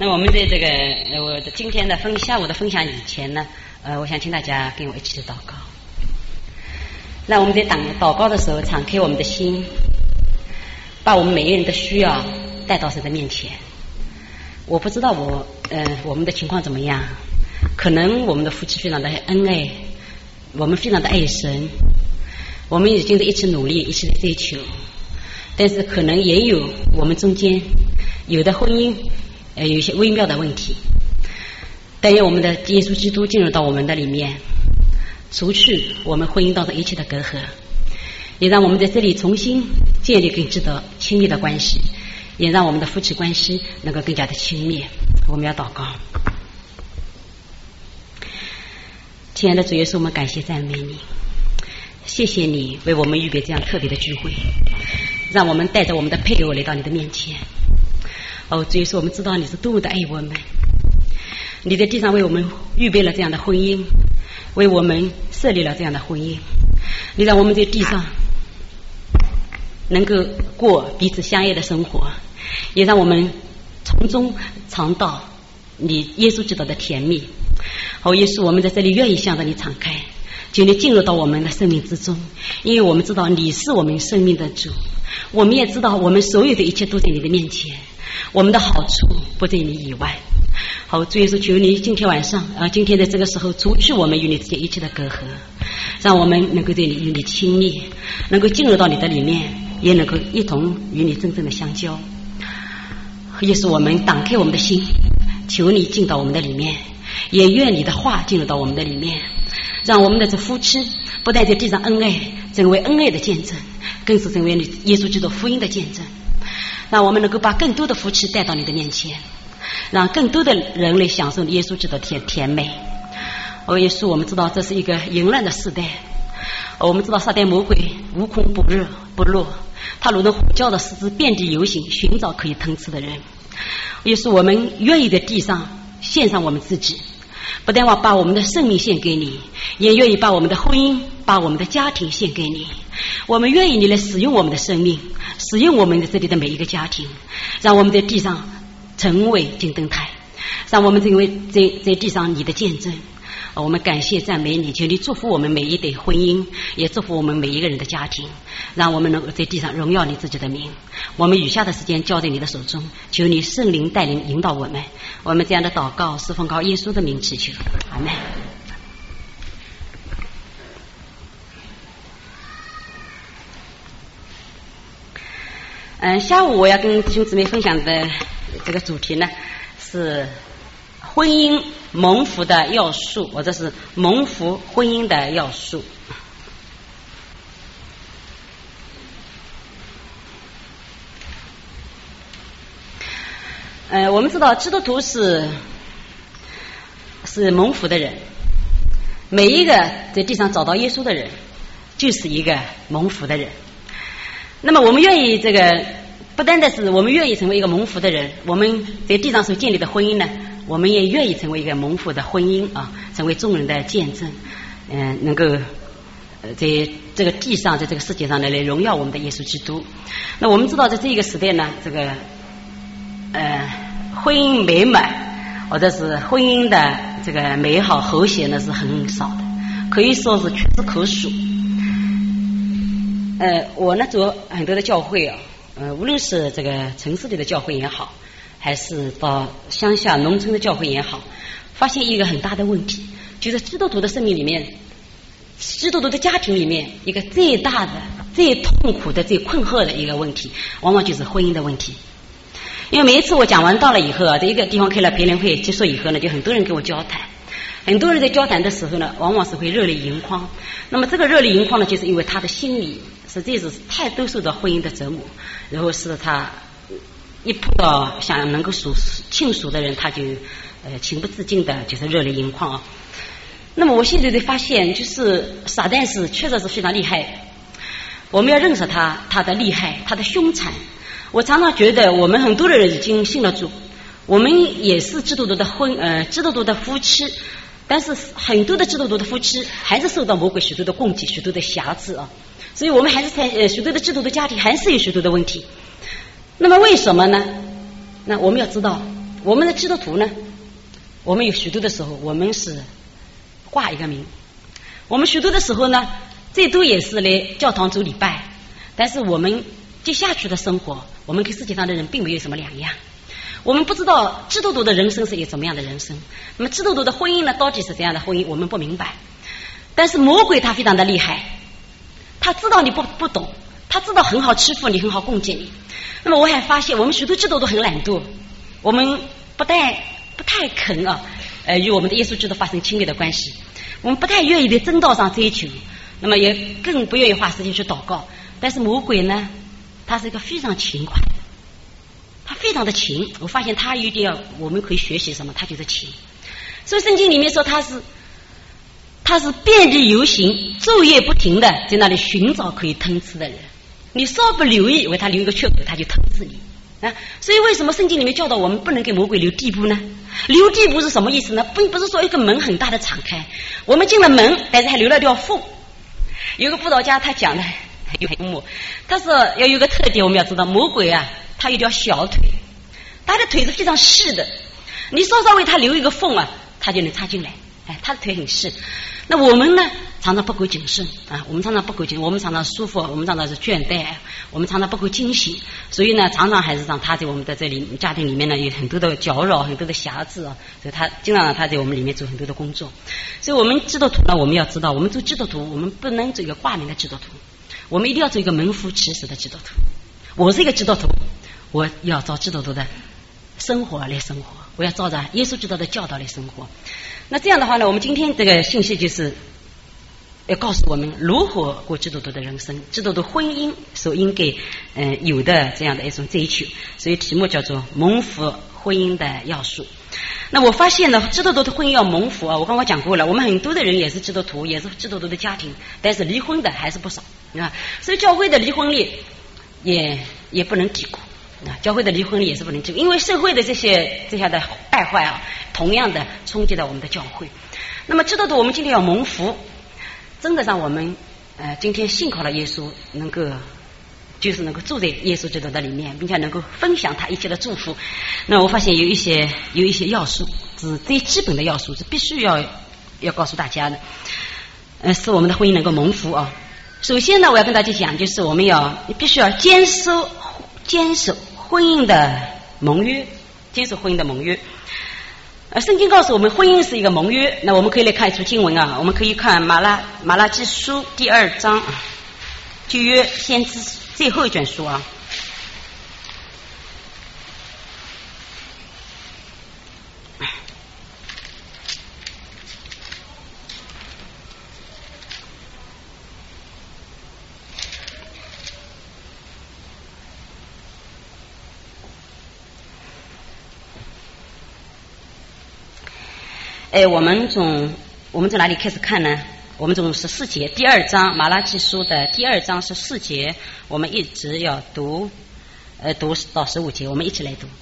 那我们在这个我的今天的下午的分享以前呢，我想请大家跟我一起祷告。那我们在祷告的时候，敞开我们的心，把我们每一个人的需要带到神的面前。我不知道我们的情况怎么样，可能我们的夫妻非常的恩爱，我们非常的爱神，我们已经在一起努力，一起追求，但是可能也有我们中间有的婚姻有一些微妙的问题。但愿我们的耶稣基督进入到我们的里面，除去我们婚姻当中一切的隔阂，也让我们在这里重新建立更值得亲密的关系，也让我们的夫妻关系能够更加的亲密。我们要祷告。亲爱的主耶稣，我们感谢赞美你，谢谢你为我们预备这样特别的聚会，让我们带着我们的配偶来到你的面前。主耶稣，我们知道你是多么的爱我们，你在地上为我们预备了这样的婚姻，为我们设立了这样的婚姻，你让我们在地上能够过彼此相爱的生活，也让我们从中尝到你耶稣基督的甜蜜。耶稣，我们在这里愿意向着你敞开，求你进入到我们的生命之中，因为我们知道你是我们生命的主，我们也知道我们所有的一切都在你的面前，我们的好处不在你以外。主耶稣，求你今天晚上今天的这个时候，除去我们与你之间一切的隔阂，让我们能够对你与你亲密，能够进入到你的里面，也能够一同与你真正的相交。耶稣，我们打开我们的心，求你进到我们的里面，也愿你的话进入到我们的里面，让我们的这夫妻不但在地上恩爱，成为恩爱的见证，更是成为你耶稣基督福音的见证。让我们能够把更多的夫妻带到你的面前，让更多的人类享受耶稣基督的甜美。耶稣，我们知道这是一个淫乱的时代，我们知道撒旦魔鬼无孔不入，他如同虎啸的狮子遍地游行，寻找可以吞吃的人。耶稣，我们愿意在地上献上我们自己，不但要把我们的生命献给你，也愿意把我们的婚姻，把我们的家庭献给你。我们愿意你来使用我们的生命，使用我们在这里的每一个家庭，让我们在地上成为金灯台，让我们成为在地上你的见证。我们感谢赞美你，求你祝福我们每一对婚姻，也祝福我们每一个人的家庭，让我们能够在地上荣耀你自己的名。我们余下的时间交在你的手中，求你圣灵带领引导我们。我们这样的祷告是奉靠耶稣的名祈求，阿们。下午我要跟弟兄姊妹分享的这个主题呢，是婚姻蒙福的要素，或者是蒙福婚姻的要素。我们知道基督徒是蒙福的人，每一个在地上找到耶稣的人就是一个蒙福的人。那么我们愿意不单单是我们愿意成为一个蒙福的人，我们在地上所建立的婚姻呢，我们也愿意成为一个蒙福的婚姻成为众人的见证，能够在这个地上，在这个世界上来荣耀我们的耶稣基督。那我们知道在这个时代呢，这个婚姻美满或者是婚姻的这个美好和谐呢是很少的，可以说是屈指可数。我呢做很多的教会无论是这个城市里的教会也好，还是到乡下农村的教会也好，发现一个很大的问题，就是基督徒的生命里面，基督徒的家庭里面，一个最大的、最痛苦的、最困惑的一个问题，往往就是婚姻的问题。因为每一次我讲完到了以后在一个地方开了培灵会结束以后呢，就很多人跟我交谈，很多人在交谈的时候呢，往往是会热泪盈眶。那么这个热泪盈眶呢，就是因为他的心里实际是太多受到婚姻的折磨，然后使他一碰到想能够倾诉的人，他就情不自禁的就是热泪盈眶。那么我现在在发现，就是撒旦是确实是非常厉害的，我们要认识他的厉害，他的凶残。我常常觉得我们很多的人已经信了主，我们也是基督徒的基督徒的夫妻，但是很多的基督徒的夫妻还是受到魔鬼许多的攻击，许多的瑕疵所以我们还是许多的基督徒家庭还是有许多的问题。那么为什么呢？那我们要知道， 我们的基督徒呢，我们有许多的时候我们是挂一个名，我们许多的时候呢最多也是来教堂走礼拜，但是我们接下去的生活我们跟世界上的人并没有什么两样。我们不知道基督徒的人生是一个什么样的人生，那么基督徒的婚姻呢到底是怎样的婚姻我们不明白。但是魔鬼他非常的厉害，他知道你不懂，他知道很好欺负你，很好攻击你。那么我还发现我们许多基督徒很懒惰，我们不太肯与我们的耶稣基督发生亲密的关系，我们不太愿意在正道上追求，那么也更不愿意花时间去祷告。但是魔鬼呢，他是一个非常勤快的，他非常的勤，我发现他有点我们可以学习什么，他就是勤。所以圣经里面说他是遍地游行，昼夜不停的在那里寻找可以吞吃的人，你稍不留意为他留一个缺口，他就吞吃你啊！所以为什么圣经里面教导我们不能给魔鬼留地步呢？留地步是什么意思呢？并不是说一个门很大的敞开，我们进了门，但是还留了条缝。有个布道家他讲的有很幽默，他说要有个特点，我们要知道魔鬼啊，他有条小腿，他的腿是非常细的，你稍稍为他留一个缝啊，他就能插进来。他的腿很细。那我们呢常常不够谨慎啊，我们常常不够谨慎，我们常常舒服，我们常常是倦怠，我们常常不够惊喜，所以呢常常还是让他在我们的这里家庭里面呢有很多的搅扰，很多的瑕疵啊，所以他经常让他在我们里面做很多的工作。所以我们基督徒呢，我们要知道，我们做基督徒，我们不能做一个挂名的基督徒，我们一定要做一个门户其实的基督徒。我是一个基督徒，我要照基督徒的生活来生活，我要照着耶稣基督的教导来生活。那这样的话呢，我们今天这个信息就是要告诉我们如何过基督徒的人生，基督徒婚姻所应该有的这样的一种追求，所以题目叫做蒙福婚姻的要素。那我发现呢，基督徒的婚姻要蒙福啊，我刚刚讲过了，我们很多的人也是基督徒，也是基督徒的家庭，但是离婚的还是不少啊，所以教会的离婚率也不能低估啊，教会的离婚率也是不能低估，因为社会的这些的败坏啊，同样的冲击到我们的教会。那么基督徒我们今天要蒙福，真的让我们今天信靠了耶稣，能够住在耶稣基督的里面，并且能够分享他一切的祝福。那我发现有一些要素是最基本的要素，是必须要告诉大家的，使我们的婚姻能够蒙福啊。首先呢，我要跟大家讲，就是我们必须要坚守婚姻的盟约，坚守婚姻的盟约。圣经告诉我们婚姻是一个盟约，那我们可以来看一处经文啊，我们可以看马拉基书第2章，旧约先知最后一卷书啊。我们从哪里开始看呢？我们从14节，第2章马拉基书的第2章14节，我们一直要读到15节，我们一起来读。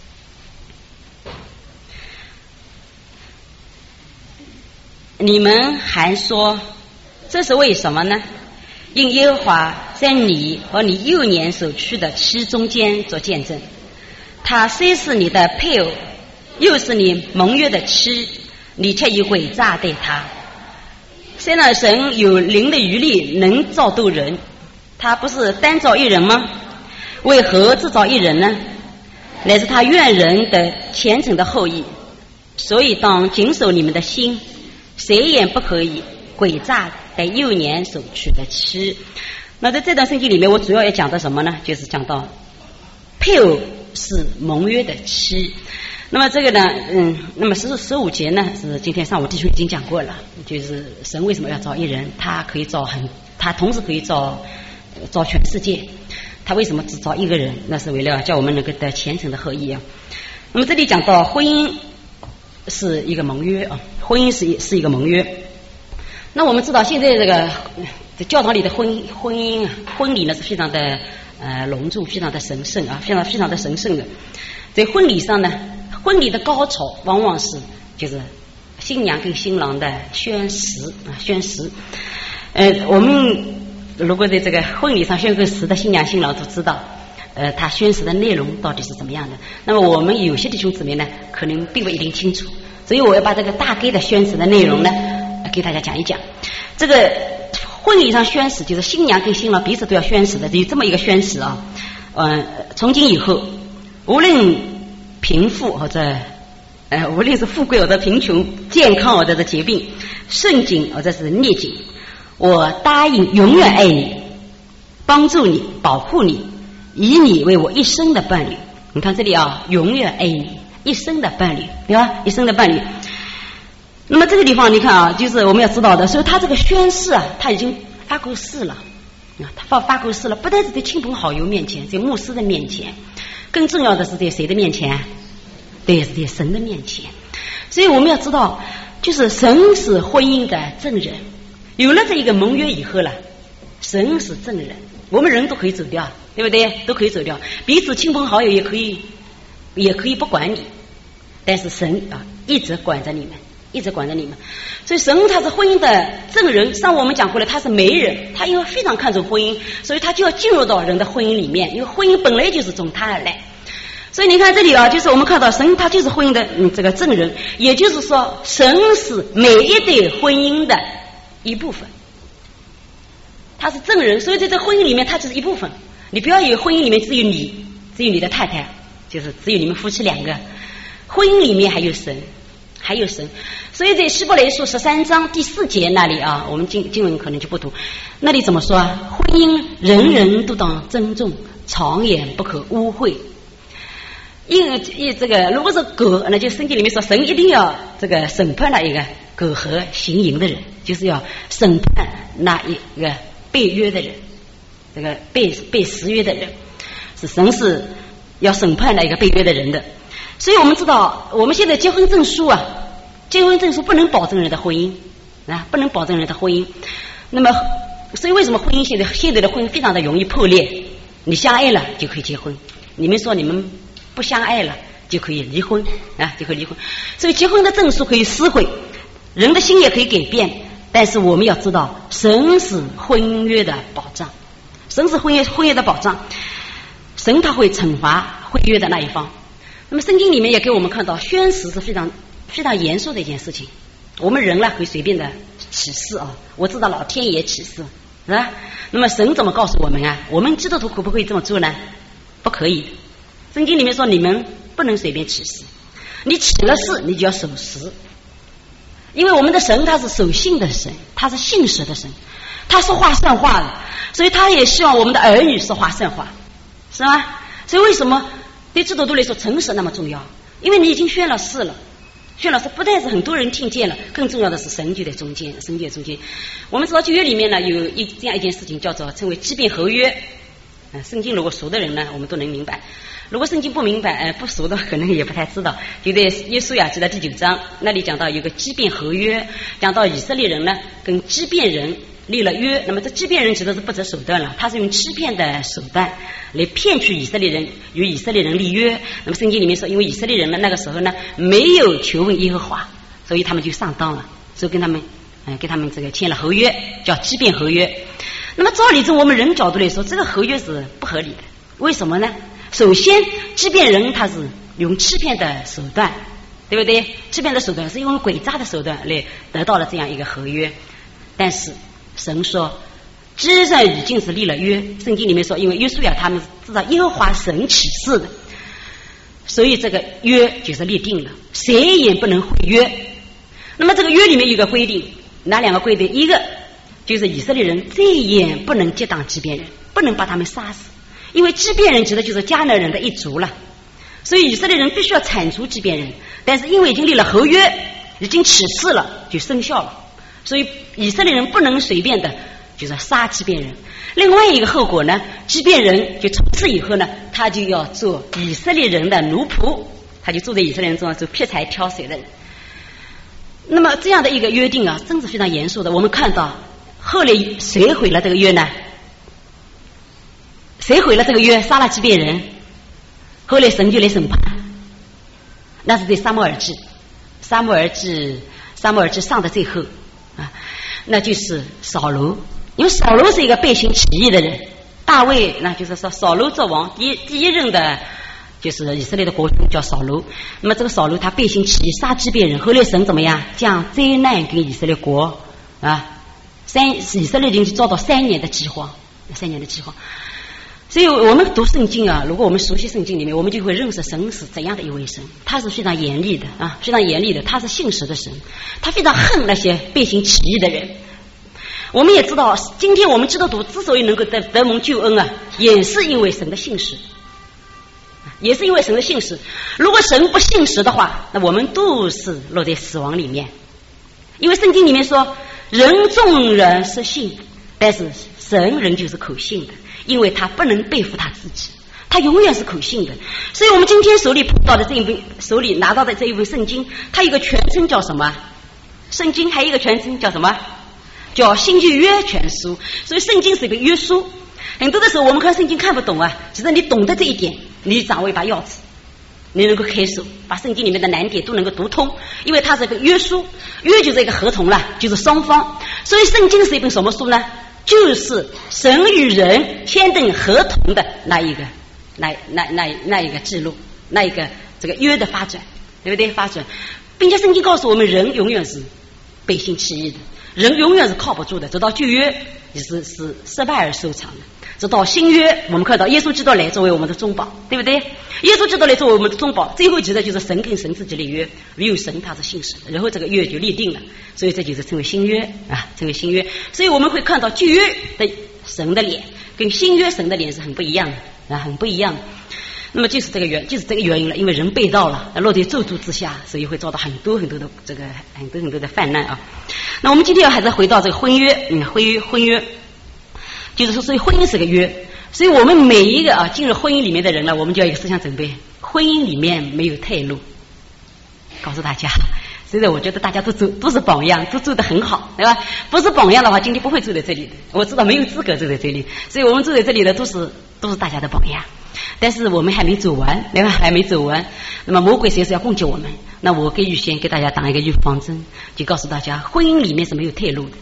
你们还说这是为什么呢？因耶和华在你和你幼年所娶的妻中间做见证，他虽是你的配偶，又是你盟约的妻，你却以诡诈对他。虽然神有灵的余力能造度人，他不是单造一人吗？为何只造一人呢？乃是他愿人的虔诚的后裔，所以当谨守你们的心，谁也不可以诡诈在幼年所娶的妻。那在这段圣经里面，我主要要讲到什么呢？就是讲到配偶是盟约的妻。那么这个呢，那么15节呢，是今天上午弟兄已经讲过了，就是神为什么要造一人，他同时可以造全世界，他为什么只造一个人？那是为了叫我们能够得虔诚的合一啊。那么这里讲到婚姻是一个盟约啊，婚姻是一个盟约。那我们知道现在这个教堂里的婚礼呢是非常的隆重，非常的神圣啊，非常的神圣的。在婚礼上呢，婚礼的高潮往往是就是新娘跟新郎的宣誓。我们如果在这个婚礼上宣个誓的新娘新郎都知道， 他宣誓的内容到底是怎么样的。那么我们有些弟兄姊妹呢，可能并不一定清楚，所以我要把这个大概的宣誓的内容呢，给大家讲一讲。这个婚礼上宣誓，就是新娘跟新郎彼此都要宣誓的，有这么一个宣誓啊。从今以后，无论贫富或者无论是富贵或者贫穷，健康或者是疾病，顺境或者是逆境，我答应永远爱你，帮助你，保护你，以你为我一生的伴侣。你看这里啊，永远爱你，一生的伴侣，对吧？一生的伴侣。那么这个地方你看啊，就是我们要知道的，所以他这个宣誓啊，他已经发过誓了。他发过誓了，不但是在亲朋好友面前，在牧师的面前，更重要的是在谁的面前？对，是在神的面前。所以我们要知道，就是神是婚姻的证人。有了这一个盟约以后了，神是证人，我们人都可以走掉，对不对？都可以走掉，彼此亲朋好友也可以不管你，但是神啊一直管着你们，一直管着你们。所以神他是婚姻的证人，上我们讲过了，他是媒人，他因为非常看重婚姻，所以他就要进入到人的婚姻里面，因为婚姻本来就是从他而来。所以你看这里啊，就是我们看到神他就是婚姻的这个证人，也就是说神是每一对婚姻的一部分，他是证人，所以在这婚姻里面他就是一部分。你不要以为婚姻里面只有你的太太，就是只有你们夫妻两个，婚姻里面还有神，还有神。所以在希伯来书13章第4节那里啊，我们经文可能就不读，那里怎么说啊？婚姻人人都当珍重，常言不可污秽。因为这个如果是苟，那就圣经里面说神一定要这个审判那一个苟合行淫的人，就是要审判那一个被约的人，这个被誓约的人，是神是要审判那一个被约的人的。所以我们知道我们现在结婚证书啊，结婚证书不能保证人的婚姻啊，不能保证人的婚姻。那么所以为什么婚姻现在的婚姻非常的容易破裂？你相爱了就可以结婚，你们说你们不相爱了就可以离婚啊，就可以离婚。所以结婚的证书可以撕毁，人的心也可以改变，但是我们要知道神是婚约的保障，神是婚约的保障，神他会惩罚婚约的那一方。那么圣经里面也给我们看到宣誓是非常非常严肃的一件事情。我们人呢可以随便的起誓啊，我知道老天爷起誓是吧？那么神怎么告诉我们啊？我们基督徒可不可以这么做呢？不可以。圣经里面说你们不能随便起誓，你起了誓你就要守时，因为我们的神他是守信的神，他是信实的神，他说话算话的，所以他也希望我们的儿女说话算话，是吧？所以为什么对基督徒来说诚实那么重要？因为你已经宣了誓了，宣了誓不但是很多人听见了，更重要的是神就在中间，神就在中间。我们知道旧约里面呢有这样一件事情叫做称为畸变合约。圣经如果熟的人呢我们都能明白，如果圣经不明白不熟的可能也不太知道。就在约书亚记的第9章那里讲到有个畸变合约，讲到以色列人呢跟畸变人立了约。那么这畸变人指的是不择手段了，他是用欺骗的手段来骗取以色列人，与以色列人立约。那么圣经里面说因为以色列人呢那个时候呢没有求问耶和华，所以他们就上当了，所以跟他们这个签了合约，叫畸变合约。那么照理从我们人角度来说，这个合约是不合理的。为什么呢？首先畸变人他是用欺骗的手段，对不对？欺骗的手段是用诡诈的手段来得到了这样一个合约。但是神说既然已经是立了约，圣经里面说因为约书亚他们知道耶和华神起誓的，所以这个约就是立定了，谁也不能毁约。那么这个约里面有个规定，哪两个规定？一个就是以色列人再也不能结党畸变人，不能把他们杀死，因为畸变人指的就是迦南人的一族了，所以以色列人必须要铲除畸变人。但是因为已经立了合约，已经起誓了，就生效了，所以以色列人不能随便的就是杀畸变人。另外一个后果呢，畸变人就从此以后呢他就要做以色列人的奴仆，他就坐在以色列人中做劈柴挑水的人。那么这样的一个约定啊真是非常严肃的。我们看到后来谁毁了这个约呢？谁毁了这个约？杀了畸变人，后来神就来审判。那是在撒母耳记上的最后啊，那就是扫罗。因为扫罗是一个背信起义的人大卫那就是说扫罗作王，第一任的就是以色列的国君叫扫罗。那么这个扫罗他背信弃义，杀击别人，后来神怎么样将灾难给以色列国啊，以色列人就遭到3年的饥荒。所以我们读圣经啊，如果我们熟悉圣经里面，我们就会认识神是怎样的一位神。他是非常严厉的啊，非常严厉的，他是信实的神，他非常恨那些背信弃义的人。我们也知道，今天我们基督徒之所以能够得蒙救恩啊，也是因为神的信实，也是因为神的信实。如果神不信实的话，那我们都是落在死亡里面。因为圣经里面说，人众人是信，但是神仍旧是口信的，因为他不能背负他自己，他永远是口信的。所以我们今天手里拿到的这一本圣经，它有一个全称叫什么？圣经还有一个全称叫什么？叫新旧约全书。所以圣经是一个约书。很多的时候我们看圣经看不懂啊，其实你懂得这一点，你掌握一把钥匙，你能够开手把圣经里面的难点都能够读通。因为它是一个约书，约就是一个合同了，就是双方。所以圣经是一本什么书呢？就是神与人签订合同的那一个记录，那一个这个约的发展，对不对？发展，并且圣经告诉我们，人永远是背信弃义的，人永远是靠不住的。直到旧约也是失败而收场的，直到新约我们看到耶稣基督来作为我们的中保，对不对？耶稣基督来作为我们的中保，最后记得就是神跟神自己的约，唯有神他是信实的，然后这个约就立定了，所以这就是称为新约啊，称为新约。所以我们会看到旧约的神的脸跟新约神的脸是很不一样的啊，很不一样的。那么就是这个原因了，因为人被盗了，落在咒诅之下，所以会遭到很多的这个很多的犯难啊。那我们今天还是回到这个婚约，婚约就是说，所以婚姻是个约，所以我们每一个进入婚姻里面的人呢，我们就要有一个思想准备，婚姻里面没有退路。告诉大家，现在我觉得大家都是榜样，都做得很好，对吧？不是榜样的话，今天不会坐在这里的。我知道没有资格坐在这里，所以我们坐在这里的都是大家的榜样。但是我们还没走完，对吧？还没走完。那么魔鬼随时要攻击我们，那我先给大家打一个预防针，就告诉大家，婚姻里面是没有退路的。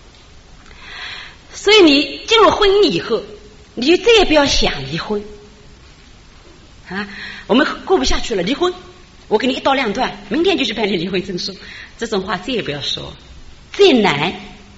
所以你进入婚姻以后，你就再也不要想离婚啊！我们过不下去了，离婚，我给你一刀两断，明天就去办理离婚证书。这种话再也不要说。再难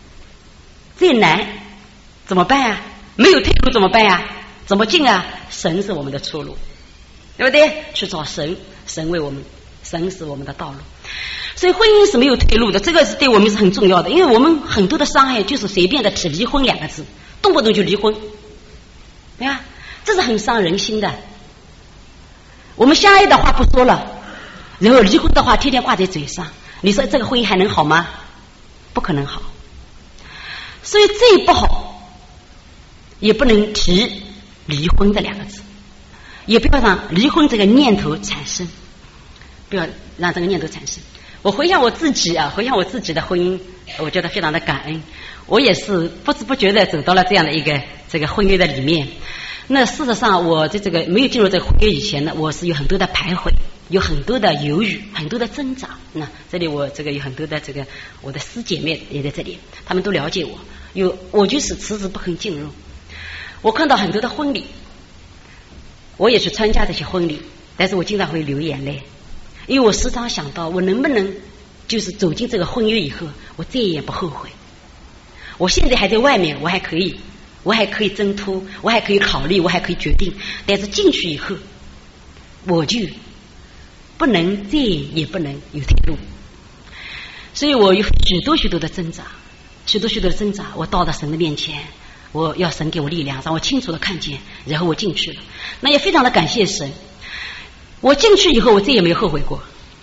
怎么办啊？没有退路怎么办啊？怎么进啊？神是我们的出路，对不对？去找神，神为我们，神是我们的道路。所以婚姻是没有退路的，这个是对我们是很重要的。因为我们很多的伤害就是随便的提离婚2个字，动不动就离婚，对吧？这是很伤人心的。我们相爱的话不说了，然后离婚的话天天挂在嘴上，你说这个婚姻还能好吗？不可能好。所以最不好也不能提离婚这2个字，也不要让离婚这个念头产生，不要让这个念头产生。我回想我自己的婚姻，我觉得非常的感恩。我也是不知不觉的走到了这样的一个这个婚约的里面。那事实上我在这个没有进入这个婚约以前呢，我是有很多的徘徊，有很多的犹豫，很多的挣扎。那这里我这个有很多的这个我的师姐妹也在这里，他们都了解我，我就是迟迟不肯进入。我看到很多的婚礼，我也去参加这些婚礼，但是我经常会流眼泪，因为我时常想到我能不能就是走进这个婚约以后，我再也不后悔。我现在还在外面，我还可以挣脱，我还可以考虑，我还可以决定，但是进去以后我就不能再也不能有退路。所以我有许多的挣扎，我到了神的面前，我要神给我力量，让我清楚的看见，然后我进去了。那也非常的感谢神，我进去以后我再也没有后悔过。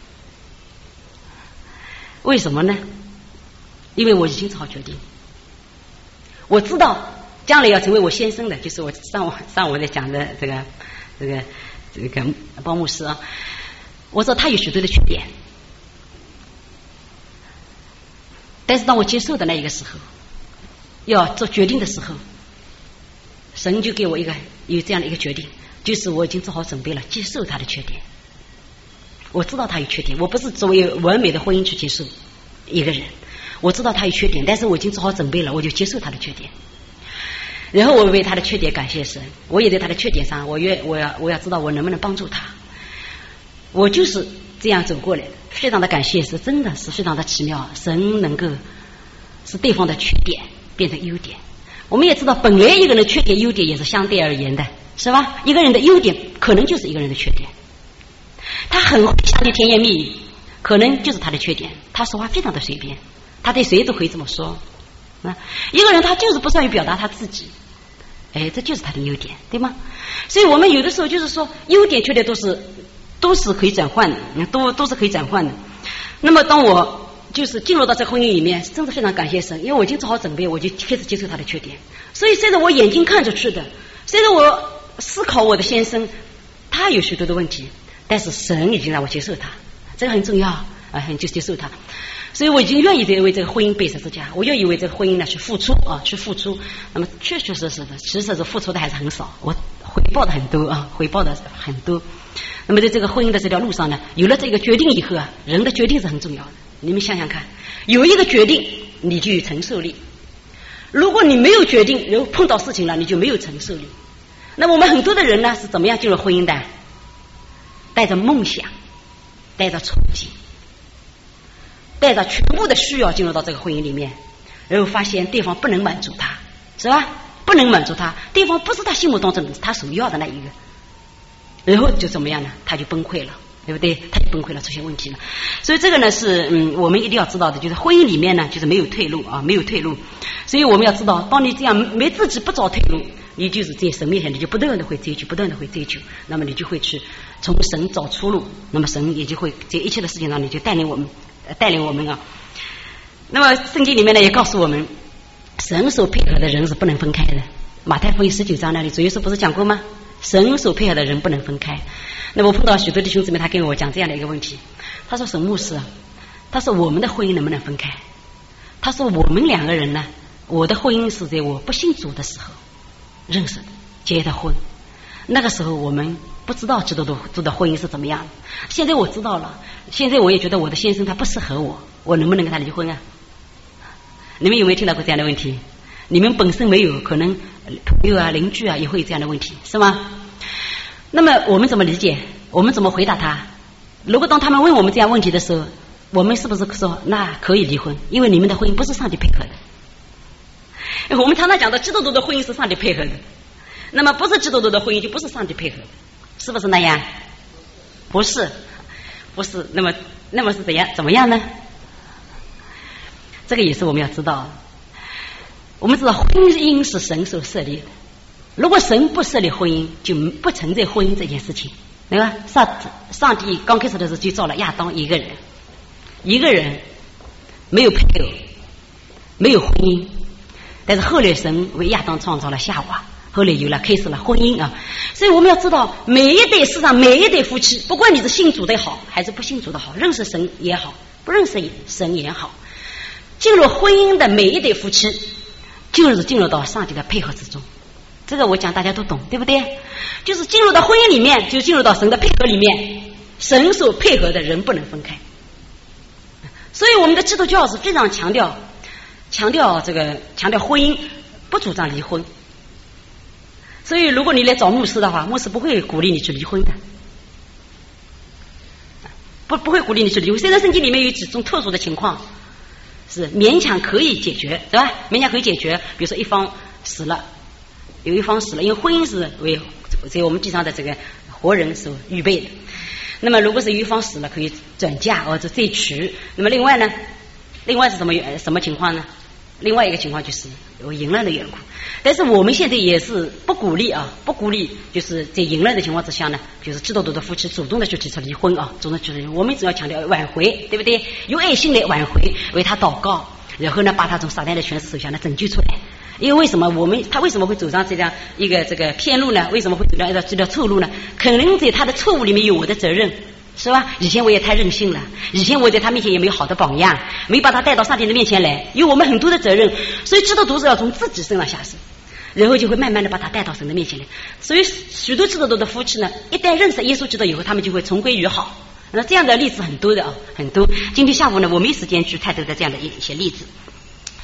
为什么呢？因为我已经做好决定，我知道将来要成为我先生的，就是我上午在讲的这个包牧师啊，我知道他有许多的缺点，但是当我接受的那一个时候，要做决定的时候，神就给我有这样的一个决定，就是我已经做好准备了，接受他的缺点。我知道他有缺点，我不是作为完美的婚姻去接受一个人，我知道他有缺点，但是我已经做好准备了，我就接受他的缺点。 然后我为他的缺点感谢神，我也在他的缺点上，我要知道我能不能帮助他。我就是这样走过来的，非常的感谢神，真的是非常的奇妙，神能够使对方的缺点变成优点。我们也知道，本来一个人的缺点优点也是相对而言的，是吧？一个人的优点可能就是一个人的缺点，他很会讲甜言蜜语，可能就是他的缺点，他说话非常的随便，他对谁都可以这么说啊。一个人他就是不善于表达他自己，哎，这就是他的优点，对吗？所以我们有的时候就是说，优点缺点都是可以转换的，都是可以转换的。那么当我就是进入到这婚姻里面，真的非常感谢神，因为我已经做好准备，我就开始接受他的缺点。所以随着我眼睛看着去的，随着我思考我的先生，他有许多的问题，但是神已经让我接受他，这个很重要啊，就接受他。所以我已经愿意为这个婚姻背十字架，我愿意为这个婚姻呢去付出啊，去付出。那么确确实实的，其实是付出的还是很少，我回报的很多啊，回报的很多。那么在这个婚姻的这条路上呢，有了这个决定以后啊，人的决定是很重要的。你们想想看，有一个决定，你就有承受力。如果你没有决定，然后碰到事情了，你就没有承受力。那么我们很多的人呢，是怎么样进入婚姻的？带着梦想，带着憧憬，带着全部的需要进入到这个婚姻里面，然后发现对方不能满足他，是吧？不能满足他，对方不是他心目当中他所要的那一个，然后就怎么样呢？他就崩溃了，对不对？他就崩溃了，出现问题了。所以这个呢是我们一定要知道的，就是婚姻里面呢就是没有退路啊，没有退路。所以我们要知道，当你这样没自己不找退路，你就是在神面前，你就不断的会追求，不断的会追求，那么你就会去从神找出路，那么神也就会在一切的事情上，你就带领我们啊。那么圣经里面呢也告诉我们，神所配合的人是不能分开的。马太福音19章那里主耶稣不是讲过吗？神所配合的人不能分开。那么我碰到许多弟兄姊妹，他跟我讲这样的一个问题，他说沈牧师，他说我们的婚姻能不能分开？他说我们两个人呢，我的婚姻是在我不信主的时候认识的，结的婚，那个时候我们不知道基督徒的婚姻是怎么样的。现在我知道了，现在我也觉得我的先生他不适合我，我能不能跟他离婚啊？你们有没有听到过这样的问题？你们本身没有，可能朋友啊邻居啊也会有这样的问题，是吗？那么我们怎么理解？我们怎么回答他？如果当他们问我们这样问题的时候，我们是不是说那可以离婚？因为你们的婚姻不是上帝配合的。我们常常讲的基督徒的婚姻是上帝配合的，那么不是基督徒的婚姻就不是上帝配合的，是不是那样？不是，不是。那么是怎么样呢？这个也是我们要知道。我们知道婚姻是神所设立的，如果神不设立婚姻，就不存在婚姻这件事情，对吧？上帝刚开始的时候就造了亚当一个人没有配偶，没有婚姻，但是后来神为亚当创造了夏娃，后来开始了婚姻啊。所以我们要知道，世上每一对夫妻，不管你是信主的好还是不信主的好，认识神也好，不认识神也好，进入婚姻的每一对夫妻就是进入到上帝的配合之中。这个我讲大家都懂，对不对？就是进入到婚姻里面，就进入到神的配合里面，神所配合的人不能分开。所以我们的基督教是非常强调婚姻，不主张离婚。所以如果你来找牧师的话，牧师不会鼓励你去离婚的，不会鼓励你去离婚。虽然圣经里面有几种特殊的情况是勉强可以解决，对吧？勉强可以解决，比如说一方死了，有一方死了，因为婚姻是为我们地上的这个活人所预备的。那么如果是有一方死了，可以转嫁或者再娶。那么另外是什么情况呢？另外一个情况就是有淫乱的缘故。但是我们现在也是不鼓励就是在淫乱的情况之下呢，就是基督徒的夫妻主动的去提出离婚啊，主动去离婚。我们只要强调挽回，对不对？用爱心来挽回，为他祷告，然后呢把他从撒旦的权势手下呢拯救出来。因为为什么他为什么会走上这样一个这个偏路呢？为什么会走上这条错路呢？可能在他的错误里面有我的责任，是吧？以前我也太任性了，以前我在他面前也没有好的榜样，没把他带到上帝的面前来，有我们很多的责任。所以基督徒是要从自己身上下手，然后就会慢慢的把他带到神的面前来。所以许多基督徒的夫妻呢，一旦认识耶稣基督以后，他们就会重归于好。那这样的例子很多的啊，很多。今天下午呢，我没时间去太多的这样的一些例子。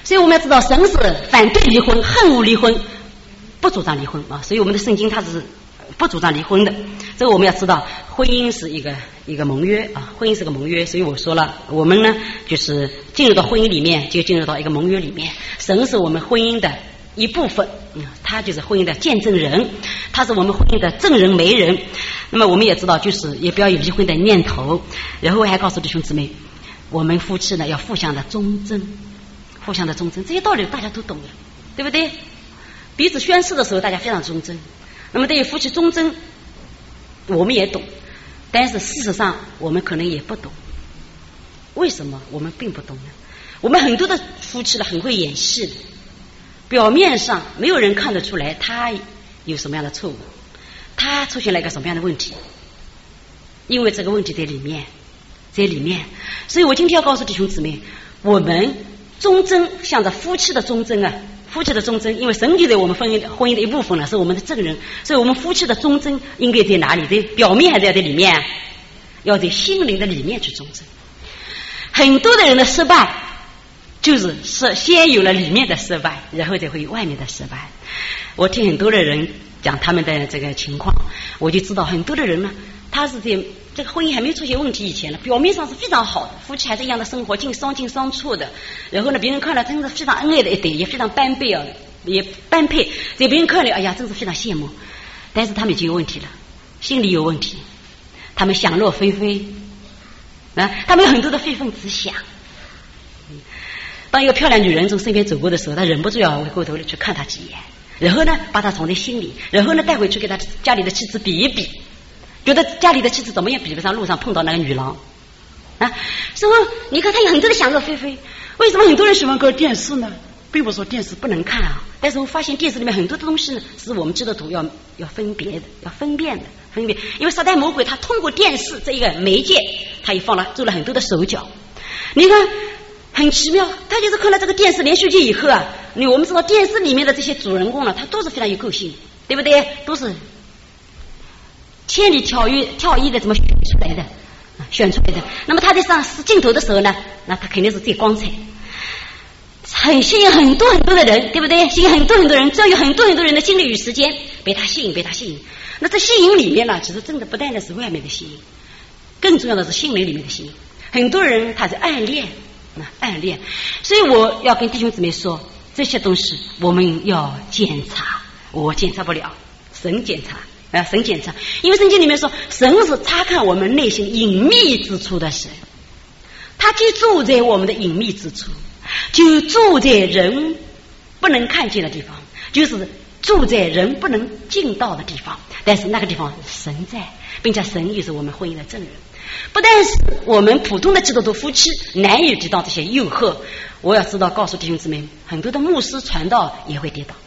所以我们要知道，神是反对离婚，恨恶离婚，不主张离婚啊。所以我们的圣经它是不主张离婚的。这个我们要知道，婚姻是一个盟约啊，婚姻是个盟约。所以我说了，我们呢就是进入到婚姻里面，就进入到一个盟约里面。神是我们婚姻的一部分，他就是婚姻的见证人，他是我们婚姻的证人媒人。那么我们也知道，就是也不要有离婚的念头。然后我还告诉弟兄姊妹，我们夫妻呢要互相的忠贞，互相的忠贞，这些道理大家都懂了，对不对？彼此宣誓的时候，大家非常忠贞。那么对于夫妻忠贞，我们也懂，但是事实上我们可能也不懂。为什么我们并不懂呢？我们很多的夫妻呢很会掩饰的，表面上没有人看得出来他有什么样的错误，他出现了一个什么样的问题，因为这个问题在里面。所以我今天要告诉弟兄姊妹，我们忠贞向着夫妻的忠贞啊，夫妻的忠贞，因为神就在我们婚姻的一部分了，是我们的证人，所以我们夫妻的忠贞应该在哪里？在表面还是要在里面？要在心灵的里面去忠贞。很多的人的失败就是先有了里面的失败，然后才会有外面的失败。我听很多的人讲他们的这个情况，我就知道很多的人呢，他是在这个婚姻还没出现问题以前呢，表面上是非常好的，夫妻还是一样的生活，进商处的。然后呢，别人看了真是非常恩爱的一对，也非常般配啊，也般配，在别人看来，哎呀，真是非常羡慕。但是他们已经有问题了，心里有问题，他们想入非非啊，他们有很多的非分之想。当一个漂亮女人从身边走过的时候，他忍不住要回过头来去看她几眼，然后呢把她藏在心里，然后呢带回去给他家里的妻子比一比，觉得家里的妻子怎么也比不上路上碰到那个女郎啊。所以你看他有很多的想入非非。为什么很多人喜欢看电视呢？并不是说电视不能看啊，但是我发现电视里面很多的东西呢，是我们基督徒要分别的，要分辨的，因为撒旦魔鬼他通过电视这一个媒介，他也做了很多的手脚。你看很奇妙，他就是看了这个电视连续剧以后啊，我们知道电视里面的这些主人公呢，他都是非常有个性，对不对？都是千里挑一的怎么选出来的。那么他在上镜头的时候呢，那他肯定是最光彩，很吸引很多的人，对不对？吸引很多人，只要有很多人的精力与时间被他吸引。那这吸引里面呢，其实真的不单单是外面的吸引，更重要的是心灵里面的吸引。很多人他是暗恋，所以我要跟弟兄姊妹说，这些东西我们要检查，我检查不了，神检查。因为圣经里面说，神是查看我们内心隐秘之处的神，他就住在我们的隐秘之处，就住在人不能看见的地方，就是住在人不能进到的地方。但是那个地方神在，并且神又是我们婚姻的证人。不但是我们普通的基督徒夫妻难以抵挡这些诱惑，我要知道告诉弟兄姊妹，很多的牧师传道也会跌倒。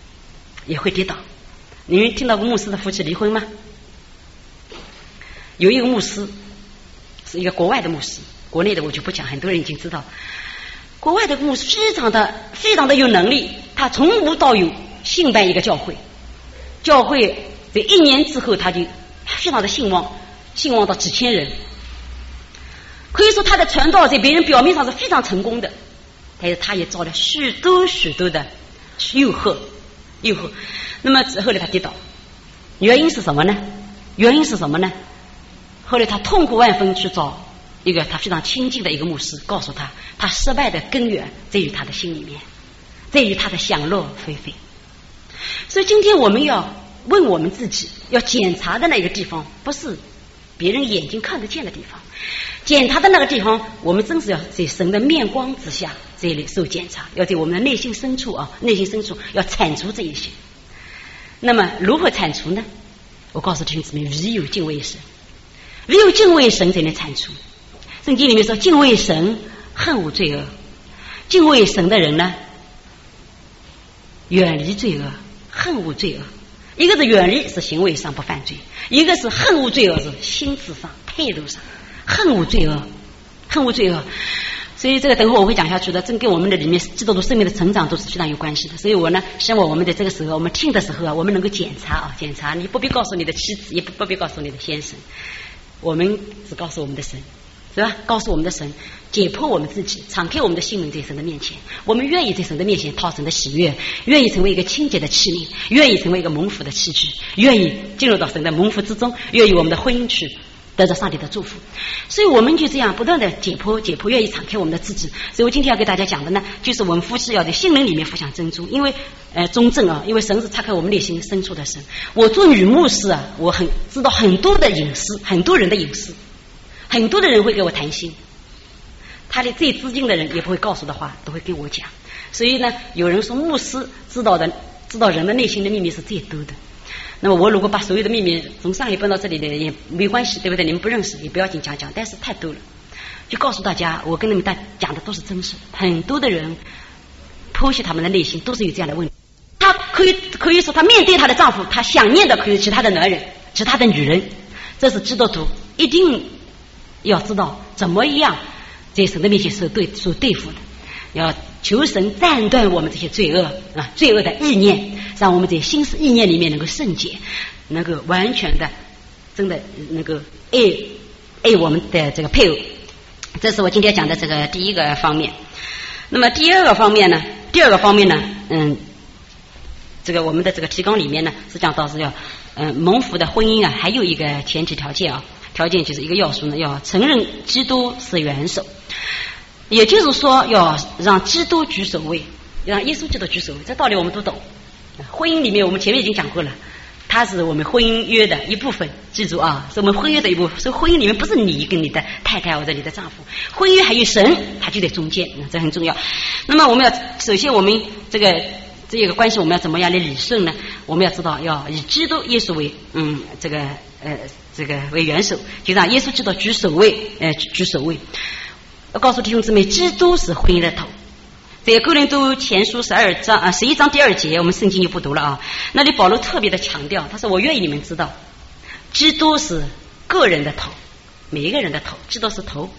你们听到过牧师的夫妻离婚吗？有一个牧师是一个国外的牧师，国内的我就不讲，很多人已经知道。国外的牧师非常的有能力，他从无到有兴办一个教会在1年之后他就非常的兴旺到几千人。可以说他的传道在别人表面上是非常成功的，但是他也遭了许多的诱惑。那么后来他跌倒，原因是什么呢？后来他痛苦万分去找一个他非常亲近的一个牧师，告诉他，他失败的根源在于他的心里面，在于他的享乐非非。所以今天我们要问我们自己，要检查的那个地方，不是别人眼睛看得见的地方，检查的那个地方，我们真是要在神的面光之下这里受检查，要在我们的内心深处要铲除这一些。那么如何铲除呢？我告诉弟兄姊妹，唯有敬畏神才能铲除。圣经里面说，敬畏神恨恶罪恶，敬畏神的人呢，远离罪恶，恨恶罪恶。一个是远离，是行为上不犯罪；一个是恨恶罪恶，是心智上态度上恨恶罪恶。所以这个等会我会讲下去的，这跟我们的里面基督徒生命的成长都是非常有关系的。所以我呢，希望我们在这个时候，我们听的时候啊，我们能够检查。你不必告诉你的妻子，也不必告诉你的先生，我们只告诉我们的神， 对吧？告诉我们的神，解剖我们自己，敞开我们的心门在神的面前。我们愿意在神的面前讨神的喜悦，愿意成为一个清洁的器皿，愿意成为一个蒙福的器具，愿意进入到神的蒙福之中，愿意我们的婚姻去得到上帝的祝福。所以我们就这样不断的解剖，愿意敞开我们的自己。所以我今天要给大家讲的呢，就是我们夫妻要在心灵里面互相珍珠，因为中正啊，因为神是拆开我们内心深处的神。我做女牧师啊，我很知道很多的隐私，很多人的隐私，很多的人会给我谈心，他的最知心的人也不会告诉的话都会跟我讲。所以呢，有人说牧师知道人的内心的秘密是最多的。那么我如果把所有的秘密从上一搬到这里的也没关系，对不对？你们不认识也不要紧讲，但是太多了，就告诉大家，我跟你们讲的都是真实。很多的人剖析他们的内心都是有这样的问题。她可以说，她面对她的丈夫，她想念的可以其他的男人，其他的女人。这是基督徒一定要知道怎么样在神的面前所对付的，要求神斩断我们这些罪恶的意念，让我们在心思意念里面能够圣洁，能够完全的真的能够爱我们的这个配偶。这是我今天讲的这个第一个方面。那么第二个方面呢，这个我们的这个提纲里面呢是讲到是要蒙福的婚姻啊，还有一个前提条件啊，条件就是一个要素呢，要承认基督是元首，也就是说要让基督居首位，让耶稣基督居首位。这道理我们都懂。婚姻里面我们前面已经讲过了，它是我们婚姻约的一部分，记住啊，是我们婚约的一部分。所以婚姻里面不是你跟你的太太或者你的丈夫，婚约还有神，他就在中间，这很重要。那么我们首先我们这个关系我们要怎么样来理顺呢？我们要知道要以基督耶稣为为元首，就让耶稣基督居首位。我告诉弟兄姊妹，基督是婚姻的头。在哥林多前书11章第2节，我们圣经就不读了啊。那里保罗特别的强调，他说我愿意你们知道，基督是个人的头，每一个人的头，基督是头。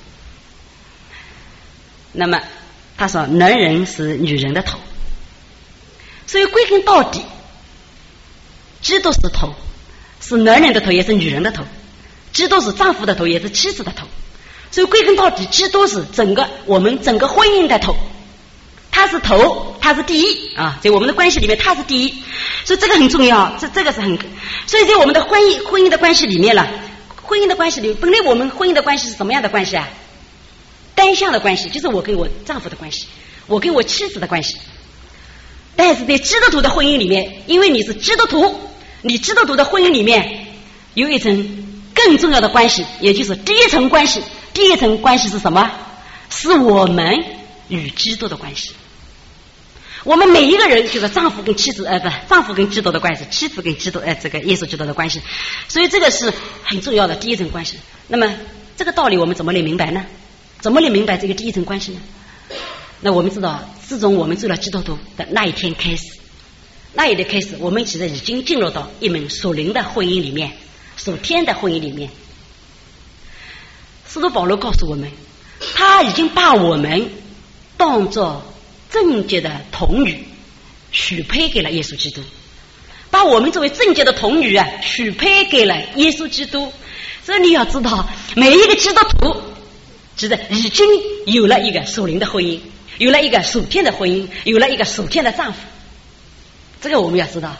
那么他说男人是女人的头，所以归根到底，基督是头，是男人的头，也是女人的头；基督是丈夫的头，也是妻子的头。所以归根到底，基督是我们整个婚姻的头，他是头，他是第一啊，在我们的关系里面他是第一，所以这个很重要，这个是很。所以在我们的婚姻的关系里面了，婚姻的关系里，本来我们婚姻的关系是什么样的关系啊？单向的关系，就是我跟我丈夫的关系，我跟我妻子的关系。但是在基督徒的婚姻里面，因为你是基督徒，你基督徒的婚姻里面有一层更重要的关系，也就是第一层关系。第一层关系是什么？是我们与基督的关系。我们每一个人就是丈夫跟妻子丈夫跟基督的关系，妻子跟基督这个耶稣基督的关系。所以这个是很重要的第一层关系。那么这个道理我们怎么来明白呢？怎么来明白这个第一层关系呢？那我们知道，自从我们做了基督徒的那一天开始，我们其实已经进入到一门属灵的婚姻里面，属天的婚姻里面。使徒保罗告诉我们，他已经把我们当作正洁的童女许配给了耶稣基督，把我们作为正洁的童女许配给了耶稣基督。所以你要知道，每一个基督徒就是已经有了一个属灵的婚姻，有了一个属天的婚姻，有了一个属天的丈夫，这个我们要知道。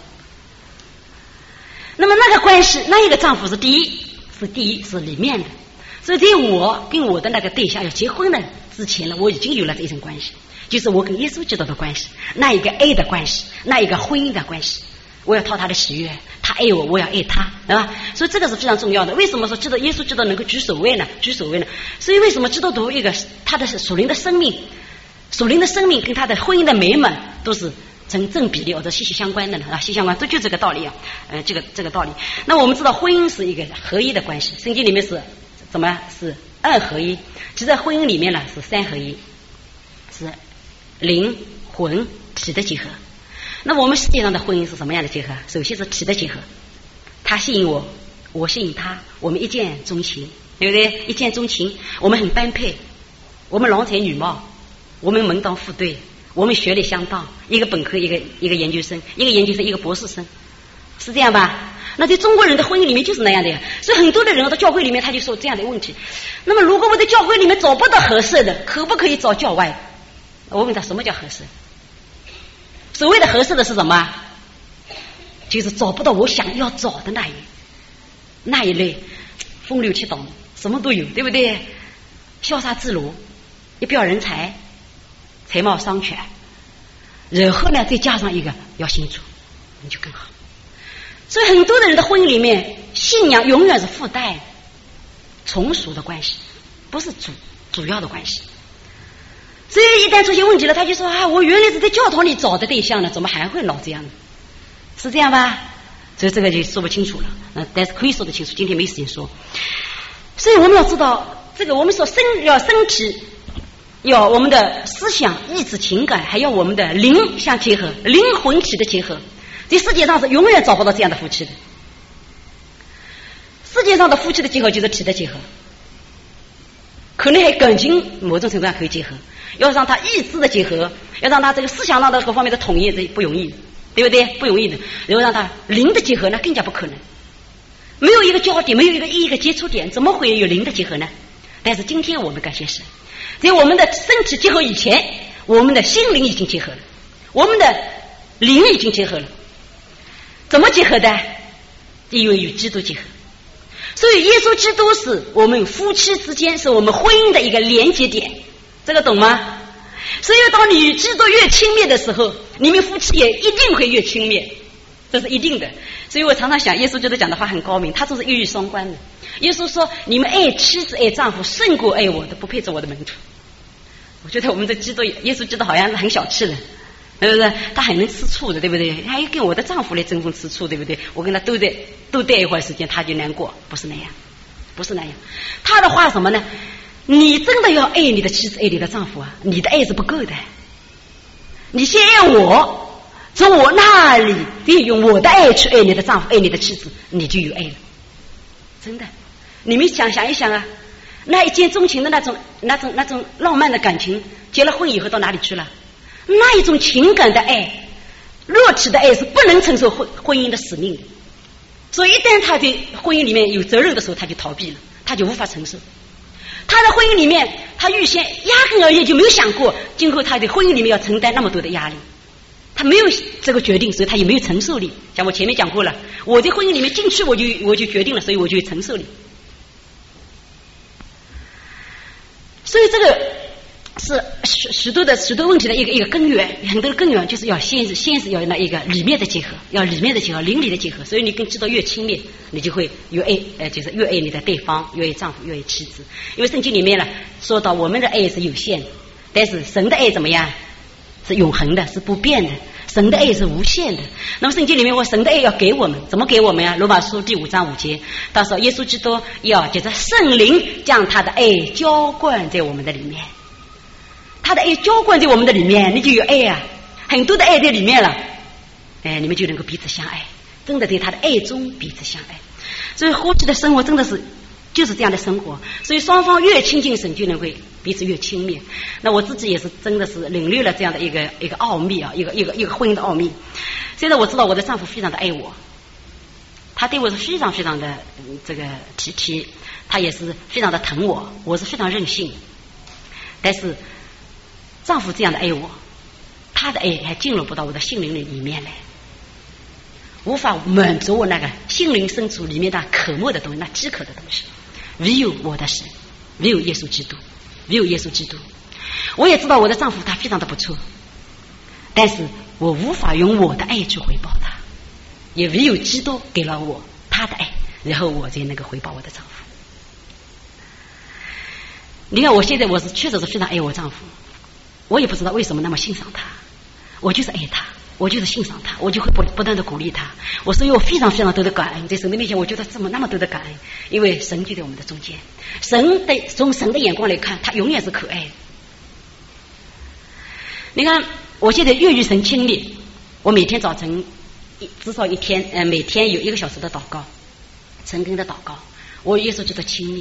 那么那个关系，那一个丈夫是第一，是里面的。所以在我跟我的那个对象要结婚了之前呢，我已经有了这一层关系，就是我跟耶稣基督的关系，那一个爱的关系，那一个婚姻的关系。我要讨他的喜悦，他爱我，我要爱他，对吧？所以这个是非常重要的。为什么说耶稣基督能够居首位呢？所以为什么基督徒一个他的属灵的生命跟他的婚姻的美满都是成正比例或者息息相关的呢？息息相关，这就这个道理啊。这个道理。那我们知道婚姻是一个合一的关系，圣经里面是怎么是2合一？其实在婚姻里面呢是3合一，是灵魂体的结合。那我们世界上的婚姻是什么样的结合？首先是体的结合，他吸引我，我吸引他，我们一见钟情，对不对？一见钟情，我们很般配，我们郎才女貌，我们门当户对，我们学历相当，一个本科，一个研究生，一个博士生，是这样吧？ 那在中国人的婚姻里面就是那样的呀。所以很多的人到教会里面他就说这样的问题。那么如果我在教会里面找不到合适的，可不可以找教外？我问他什么叫合适？所谓的合适的是什么？就是找不到我想要找的那一类，风流倜傥，什么都有，对不对？潇洒自如，一表人才，才貌双全，然后呢再加上一个要信主，你就更好。所以很多的人的婚姻里面，信仰永远是附带从属的关系，不是主要的关系。所以一旦出现问题了，他就说啊，我原来是在教堂里找的对象呢，怎么还会老这样呢？是这样吧？所以这个就说不清楚了。但是可以说得清楚，今天没时间说。所以我们要知道，这个我们说要身体，要我们的思想、意志、情感，还要我们的灵相结合，灵魂体的结合。这世界上是永远找不到这样的夫妻的。世界上的夫妻的结合就是体的结合，可能还感情某种程度上可以结合。要让他意志的结合，要让他这个思想上的各方面的统一，这不容易，对不对？不容易的。然后让他灵的结合，那更加不可能。没有一个交点，没有一个接触点，怎么会有灵的结合呢？但是今天我们感谢神，在我们的身体结合以前，我们的心灵已经结合了，我们的灵已经结合了。怎么结合的？因为与基督结合。所以耶稣基督是我们夫妻之间，是我们婚姻的一个连接点，这个懂吗？所以当你与基督越亲密的时候，你们夫妻也一定会越亲密，这是一定的。所以我常常想，耶稣基督讲的话很高明，他就是一语双关的。耶稣说，你们爱妻子爱丈夫胜过爱我的，不配做我的门徒。我觉得我们的基督耶稣基督好像是很小气的，对不对？他很能吃醋的，对不对？还跟我的丈夫来争风吃醋，对不对？我跟他都待一会儿时间，他就难过，不是那样，不是那样。他的话什么呢？你真的要爱你的妻子，爱你的丈夫啊，你的爱是不够的。你先爱我，从我那里再用我的爱去爱你的丈夫，爱你的妻子，你就有爱了。真的，你们想一想啊，那一见钟情的那种浪漫的感情，结了婚以后到哪里去了？那一种情感的爱，肉体的爱是不能承受婚姻的使命的。所以一旦他在婚姻里面有责任的时候，他就逃避了，他就无法承受。他在婚姻里面，他预先压根而言就没有想过今后他在婚姻里面要承担那么多的压力，他没有这个决定，所以他也没有承受力。像我前面讲过了，我在婚姻里面进去我就决定了，所以我就有承受力。所以这个是许多问题的一个根源，很多的根源就是要先是要那一个里面的结合，要里面的结合，灵里的结合。所以你跟基督越亲密，你就会越爱，就是越爱你的对方，越爱丈夫，越爱妻子。因为圣经里面呢说到，我们的爱是有限的，但是神的爱怎么样？是永恒的，是不变的。神的爱是无限的。那么圣经里面说，神的爱要给我们，怎么给我们呀？罗马书第5章5节，到时候耶稣基督要就是圣灵将他的爱浇灌在我们的里面。他的爱浇灌在我们的里面，你就有爱啊，很多的爱在里面了，你们就能够彼此相爱，真的在他的爱中彼此相爱。所以夫妻的生活真的是就是这样的生活，所以双方越亲近神，就能会彼此越亲密。那我自己也是真的是领略了这样的一个奥秘啊，一个婚姻的奥秘。现在我知道我的丈夫非常的爱我，他对我是非常非常的这个体贴，他也是非常的疼我，我是非常任性，但是丈夫这样的爱我，他的爱还进入不到我的心灵里面来，无法满足我那个心灵深处里面的渴慕的东西，那饥渴的东西。唯有我的神，唯有耶稣基督，唯有耶稣基督。我也知道我的丈夫他非常的不错，但是我无法用我的爱去回报他，也唯有基督给了我他的爱，然后我才能够回报我的丈夫。你看我现在我是确实是非常爱我丈夫，我也不知道为什么那么欣赏他，我就是爱他，我就是欣赏他，我就会不断的鼓励他。所以我非常非常多的感恩，在神的面前我觉得那么多的感恩，因为神就在我们的中间，从神的眼光来看，他永远是可爱的。你看我现在越与神亲密，我每天早晨至少每天有1个小时的祷告，晨更的祷告，我耶稣基督亲密，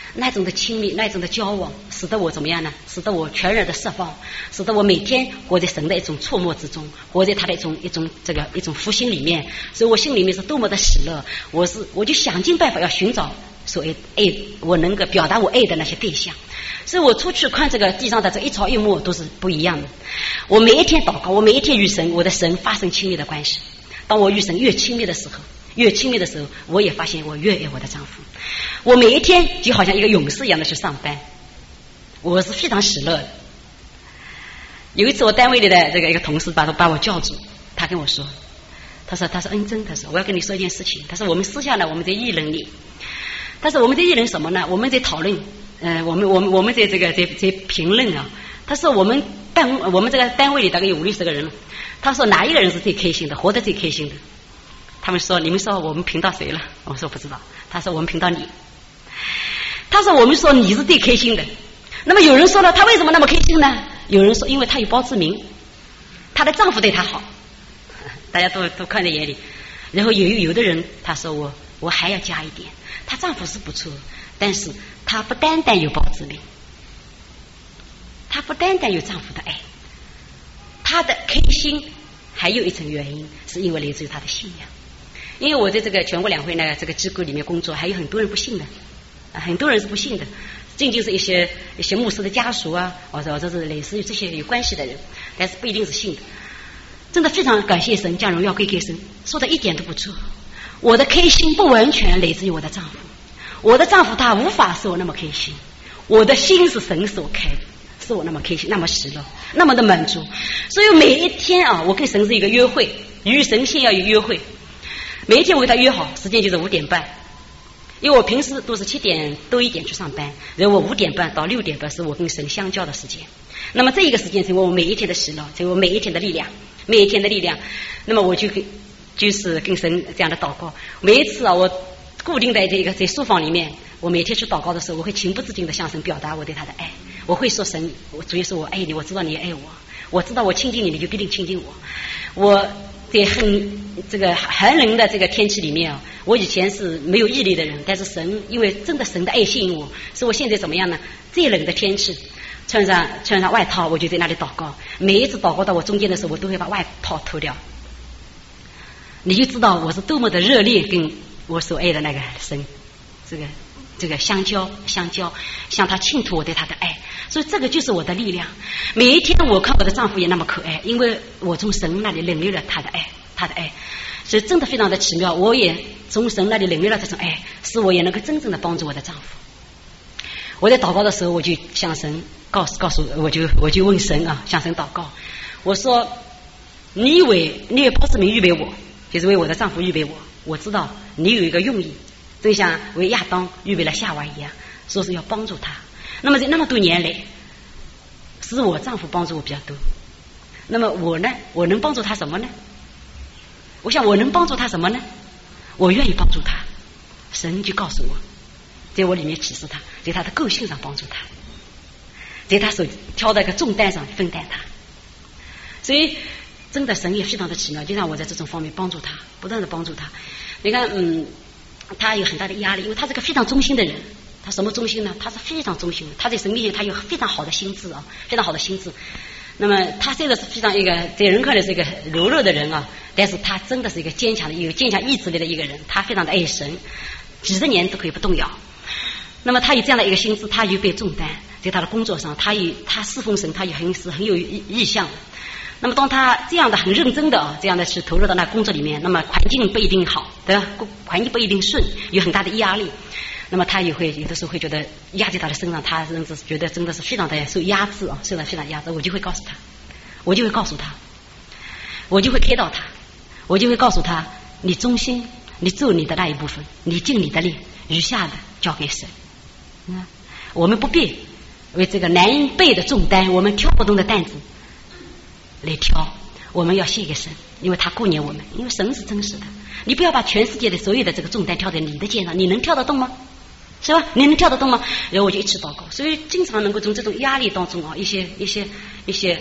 那种的亲密，那种的交往，使得我怎么样呢？使得我全然的释放，使得我每天活在神的一种触摸之中，活在他的一种福星里面，所以我心里面是多么的喜乐。我就想尽办法要寻找所谓爱，我能够表达我爱的那些对象。所以我出去看这个地上的这一草一木都是不一样的。我每一天祷告，我每一天与神，我的神发生亲密的关系。当我与神越亲密的时候，我也发现我越爱我的丈夫。我每一天就好像一个勇士一样的去上班，我是非常喜乐的。有一次我单位里的这个一个同事把我叫住，他跟我说，他说恩珍，他说我要跟你说一件事情。他说我们私下呢，我们在议论你。但是我们在议论什么呢？我们在讨论，我们在在评论啊。他说我们这个单位里大概有50-60个人了。他说哪一个人是最开心的，活得最开心的？他们说你们说我们评到谁了？我说不知道。他说我们评到你。他说我们说你是最开心的。那么有人说了，他为什么那么开心呢？有人说因为他有包志明，她的丈夫对她好，大家都看在眼里。然后有的人他说我还要加一点，她丈夫是不错，但是她不单单有包志明，她不单单有丈夫的爱，她的开心还有一层原因是因为来自于她的信仰。因为我在这个全国两会呢这个机构里面工作，还有很多人不信的，很多人是不信的，仅仅是一些牧师的家属啊，或者是类似于这些有关系的人，但是不一定是信的。真的非常感谢神，将荣耀归给神，说的一点都不错。我的开心不完全来自于我的丈夫，我的丈夫他无法使我那么开心，我的心是神所开的，使我那么开心，那么喜乐，那么的满足。所以每一天啊，我跟神是一个约会，与神先要有约会。每一天我跟他约好时间就是5点半，因为我平时都是7点多1点去上班，然后我5点半到6点半是我跟神相交的时间。那么这一个时间成为我每一天的喜乐，成为我每一天的力量，每一天的力量。那么我就是跟神这样的祷告。每一次啊，我固定在在书房里面，我每天去祷告的时候，我会情不自禁的向神表达我对他的爱。我会说神，主耶稣我爱你，我知道你也爱我，我知道我亲近你，你就必定亲近我。我在寒冷的这个天气里面啊，我以前是没有毅力的人，但是神因为真的神的爱吸引我，所以我现在怎么样呢？最冷的天气穿上外套，我就在那里祷告。每一次祷告到我中间的时候，我都会把外套脱掉。你就知道我是多么的热烈，跟我所爱的那个神这个相交，向他倾吐我对他的爱。所以这个就是我的力量。每一天我看我的丈夫也那么可爱，因为我从神那里领略了他的爱，所以真的非常的奇妙。我也从神那里领略了这种爱，使我也能够真正的帮助我的丈夫。我在祷告的时候，我就向神告诉我就问神啊，向神祷告，我说你为包志明预备我，就是为我的丈夫预备我，我知道你有一个用意，就像为亚当预备了夏娃一样，说是要帮助他。那么在那么多年来，是我丈夫帮助我比较多。那么我呢，我能帮助他什么呢？我想我能帮助他什么呢？我愿意帮助他。神就告诉我，在我里面启示他，在他的个性上帮助他，在他所挑的一个重担上分担他。所以真的神也非常的奇妙，就让我在这种方面帮助他，不断的帮助他。你看他有很大的压力，因为他是个非常忠心的人。他什么忠心呢？他是非常忠心的，他在神面前他有非常好的心智啊，非常好的心智。那么他虽然是非常一个在人看来是一个柔弱的人啊，但是他真的是一个坚强意志力的一个人，他非常的爱神，几十年都可以不动摇。那么他有这样的一个心智，他有背重担，在他的工作上他侍奉神，他也很有意向。那么当他这样的很认真的这样的去投入到那工作里面，那么环境不一定好，对吧？环境不一定顺，有很大的压力。那么他也会有的时候会觉得压在他的身上，他甚至觉得真的是非常的受压制啊，受到非常压制。我就会告诉他，我就会开导他，我就会告诉他，你忠心，你做你的那一部分，你尽你的力，余下的交给神。我们不必为这个难背的重担，我们挑不动的担子来挑，我们要献给神，因为他顾念我们，因为神是真实的。你不要把全世界的所有的这个重担挑在你的肩上，你能挑得动吗？是吧？你能跳得动吗？然后我就一起祷告，所以经常能够从这种压力当中啊，一些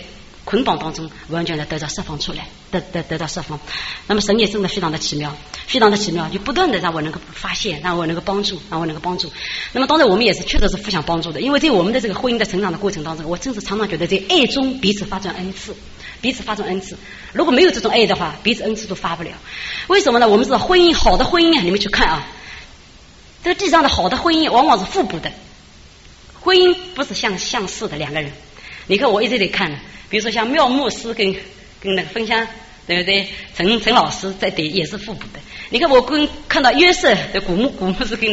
捆绑当中完全的得到释放出来，得到释放。那么神也真的非常的奇妙，非常的奇妙，就不断的让我能够发现，让我能够帮助。那么当然我们也是确实是互相帮助的，因为在我们的这个婚姻的成长的过程当中，我真是常常觉得在爱中彼此发展恩赐。如果没有这种爱的话，彼此恩赐都发不了。为什么呢？我们知道婚姻，好的婚姻啊，你们去看啊，这个地上的好的婚姻往往是互补的，婚姻不是相似的两个人。你看我一直得看，比如说像妙牧师跟那个分享，对不对？陈老师在对也是互补的。你看我看到约瑟的古牧师跟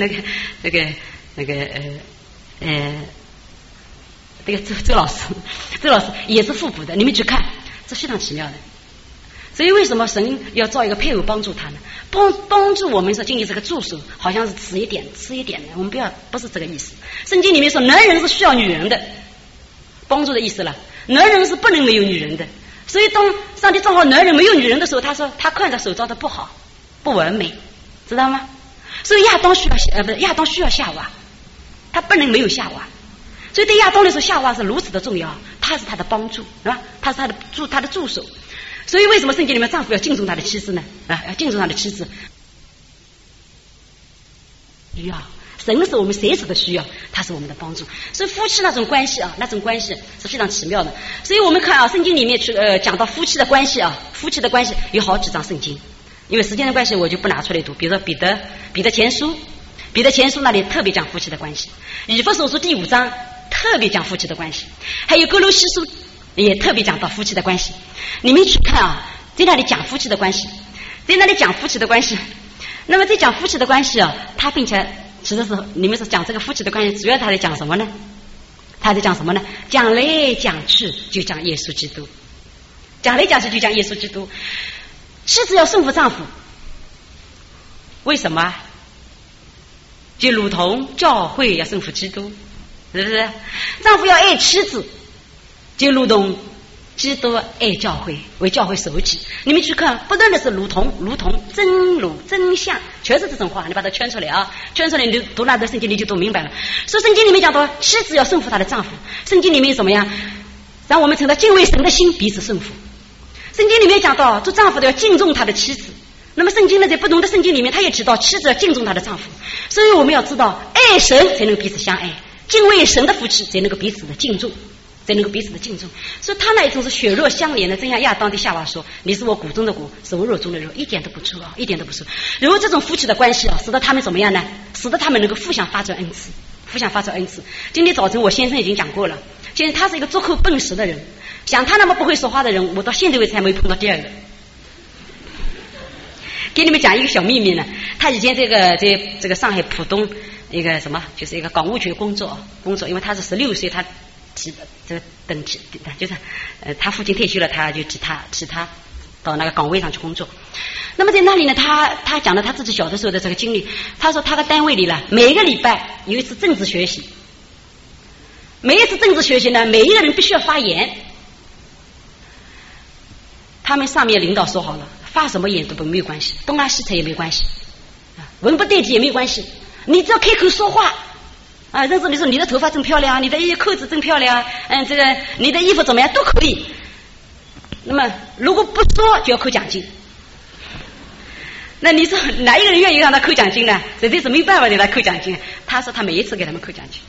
周老师也是互补的，你们去看，这非常奇妙的。所以为什么神要造一个配偶帮助他呢？帮助我们说经历这个助手，好像是吃一点的，我们不是这个意思。圣经里面说男人是需要女人的帮助的意思了，男人是不能没有女人的。所以当上帝造好男人没有女人的时候，他说他看着手造的不好，不完美，知道吗？所以亚当需要夏娃，他不能没有夏娃。所以对亚当来说，夏娃是如此的重要，他是他的帮助，是吧？他是他的助手。所以为什么圣经里面丈夫要敬重他的妻子呢？要敬重他的妻子。需要神是我们随时的需要，他是我们的帮助。所以夫妻那种关系是非常奇妙的。所以我们看啊，圣经里面讲到夫妻的关系有好几章圣经，因为时间的关系我就不拿出来读。比如说彼得前书那里特别讲夫妻的关系，以弗所书第5章特别讲夫妻的关系，还有哥罗西书也特别讲到夫妻的关系。你们去看啊，在那里讲夫妻的关系。那么在讲夫妻的关系啊，他并且指的是你们是讲这个夫妻的关系，主要他在讲什么呢？讲来讲去就讲耶稣基督，妻子要顺服丈夫，为什么？就如同教会要顺服基督，是不是？丈夫要爱妻子，就如同基督爱教会，为教会守己。你们去看，不断的是如同真像，全是这种话，你把它圈出来啊，你就读那段圣经你就读明白了。所以圣经里面讲到妻子要顺服她的丈夫，圣经里面怎么样？让我们成了敬畏神的心，彼此顺服。圣经里面讲到做丈夫的要敬重他的妻子，那么圣经呢，在不同的圣经里面他也提到妻子要敬重她的丈夫。所以我们要知道，爱神才能彼此相爱，敬畏神的夫妻才能够彼此的敬重。所以他那一种是血肉相连的，正像亚当对夏娃说，你是我骨中的骨，是我肉中的肉，一点都不错。然后这种夫妻的关系啊，使得他们怎么样呢？使得他们能够互相发展恩赐。今天早晨我先生已经讲过了，现在他是一个拙口笨舌的人，像他那么不会说话的人，我到现在为止还没碰到第二个。给你们讲一个小秘密呢，他以前在这个上海浦东一个什么，就是一个港务局工作，因为他是16岁，他这等级就是他父亲退休了，他就替他到那个岗位上去工作。那么在那里呢，他讲了他自己小的时候的这个经历。他说他的单位里呢，每个礼拜有一次政治学习，每一次政治学习呢，每一个人必须要发言。他们上面领导说好了，发什么言都没有关系，东拉西扯也没有关系，文不对题也没有关系，你只要开口说话啊，认识你说你的头发真漂亮，你的扣子真漂亮，这个你的衣服怎么样都可以。那么如果不说就要扣奖金。那你说哪一个人愿意让他扣奖金呢？实在是没办法给他扣奖金。他说他每一次给他们扣奖金，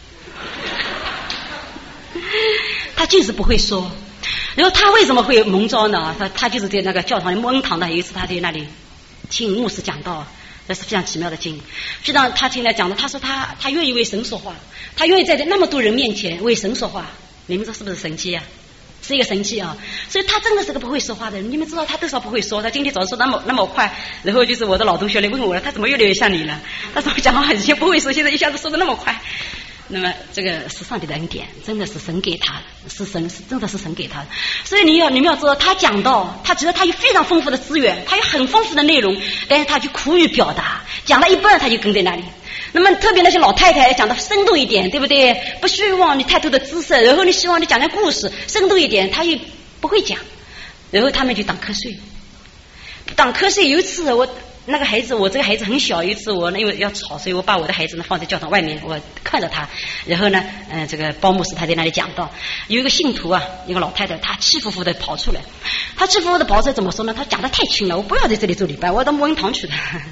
他就是不会说。然后他为什么会蒙召呢？他就是在那个教堂里，莫恩堂的有一次他在那里听牧师讲道，这是非常奇妙的经历。非常他听来讲的，他说他愿意为神说话，他愿意在那么多人面前为神说话。你们说是不是神迹啊？是一个神迹啊！所以他真的是个不会说话的人。你们知道他多少不会说？他今天早上说那么快，然后就是我的老同学来问我了，他怎么越来越像你了？他说我讲话以前不会说，现在一下子说的那么快。那么这个是上帝的恩典，真的是神给他的，真的是神给他的。所以你们要知道，他讲到他觉得他有非常丰富的资源，他有很丰富的内容，但是他就苦于表达，讲了一半他就跟在那里。那么特别那些老太太讲的生动一点，对不对？不希望你太多的知识，然后你希望你讲点故事，生动一点，他又不会讲，然后他们就当瞌睡。有一次那个孩子，我这个孩子很小，有一次我因为要吵，所以我把我的孩子呢放在教堂外面，我看着他，然后呢，这个包牧师他在那里讲到，有一个信徒啊，一个老太太，她气呼呼的跑出来，她气呼呼的跑出来怎么说呢？她讲的太轻了，我不要在这里做礼拜，我要到牧恩堂去的。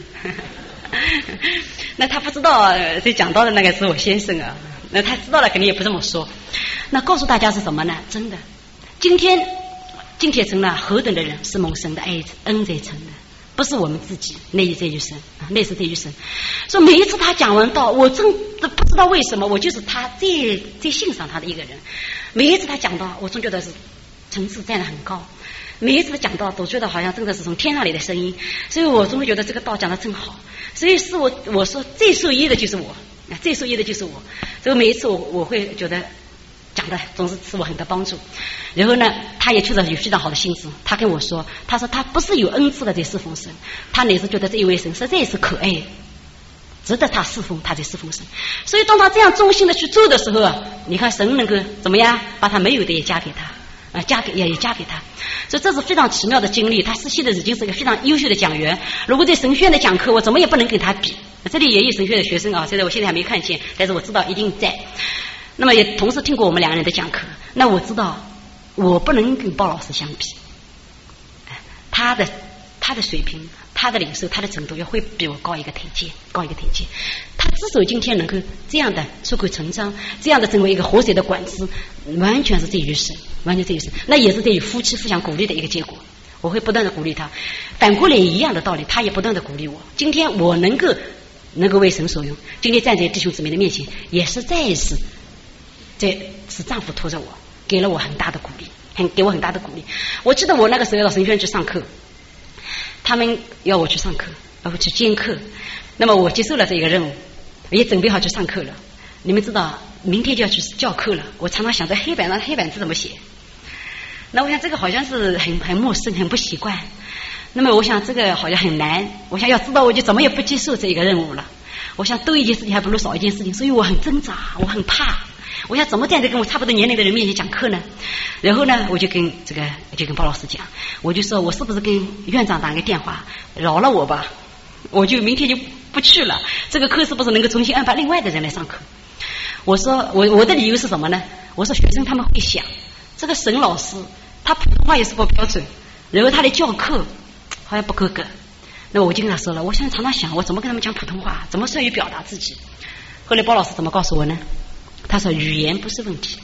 那他不知道这讲到的那个是我先生啊，那他知道了肯定也不这么说。那告诉大家是什么呢？真的，今天成了何等的人是蒙神的恩在成的。不是我们自己内在于神啊，内是在于神。所以每一次他讲完道，我真的不知道为什么，我就是他最欣赏他的一个人。每一次他讲道，我总觉得是层次站得很高。每一次他讲道，都觉得好像真的是从天上来的声音。所以我总会觉得这个道讲得真好。所以是我说最受益的就是我，最受益的就是我。所以每一次我会觉得讲的总是使我很大帮助。然后呢，他也确实有非常好的心思。他跟我说，他说他不是有恩赐的在侍奉神，他乃是觉得这一位神实在是可爱，值得他侍奉，他在侍奉神。所以当他这样忠心的去做的时候啊，你看神能够怎么样，把他没有的也加给他。也加给他，所以这是非常奇妙的经历。他现在已经是一个非常优秀的讲员。如果在神学院的讲课，我怎么也不能跟他比。这里也有神学院的学生啊，我现在还没看见，但是我知道一定在。那么也同时听过我们两个人的讲课，那我知道我不能跟包老师相比，他的水平、他的领受、他的程度要会比我高一个台阶。他之所以今天能够这样的出口成章，这样的成为一个活水的管子，完全是在于神，那也是在于夫妻互相鼓励的一个结果。我会不断的鼓励他，反过来也一样的道理，他也不断的鼓励我。今天我能够为神所用，今天站在弟兄姊妹的面前，也是这是丈夫拖着我，给了我很大的鼓励，给我很大的鼓励。我记得我那个时候到神学院去上课，他们要我去上课，要我去监课，那么我接受了这个任务，也准备好去上课了。你们知道明天就要去教课了，我常常想着黑板字怎么写。那我想这个好像是很陌生，很不习惯。那么我想这个好像很难，我想要知道我就怎么也不接受这一个任务了。我想多一件事情还不如少一件事情，所以我很挣扎，我很怕。我想怎么站在跟我差不多年龄的人面前讲课呢？然后呢，我就跟包老师讲，我就说我是不是跟院长打个电话，饶了我吧，我就明天就不去了。这个课是不是能够重新安排另外的人来上课？我说我的理由是什么呢？我说学生他们会想，这个沈老师他普通话也是不标准，然后他的教课好像不合格。那我就跟他说了，我现在常常想，我怎么跟他们讲普通话，怎么善于表达自己。后来包老师怎么告诉我呢？他说语言不是问题，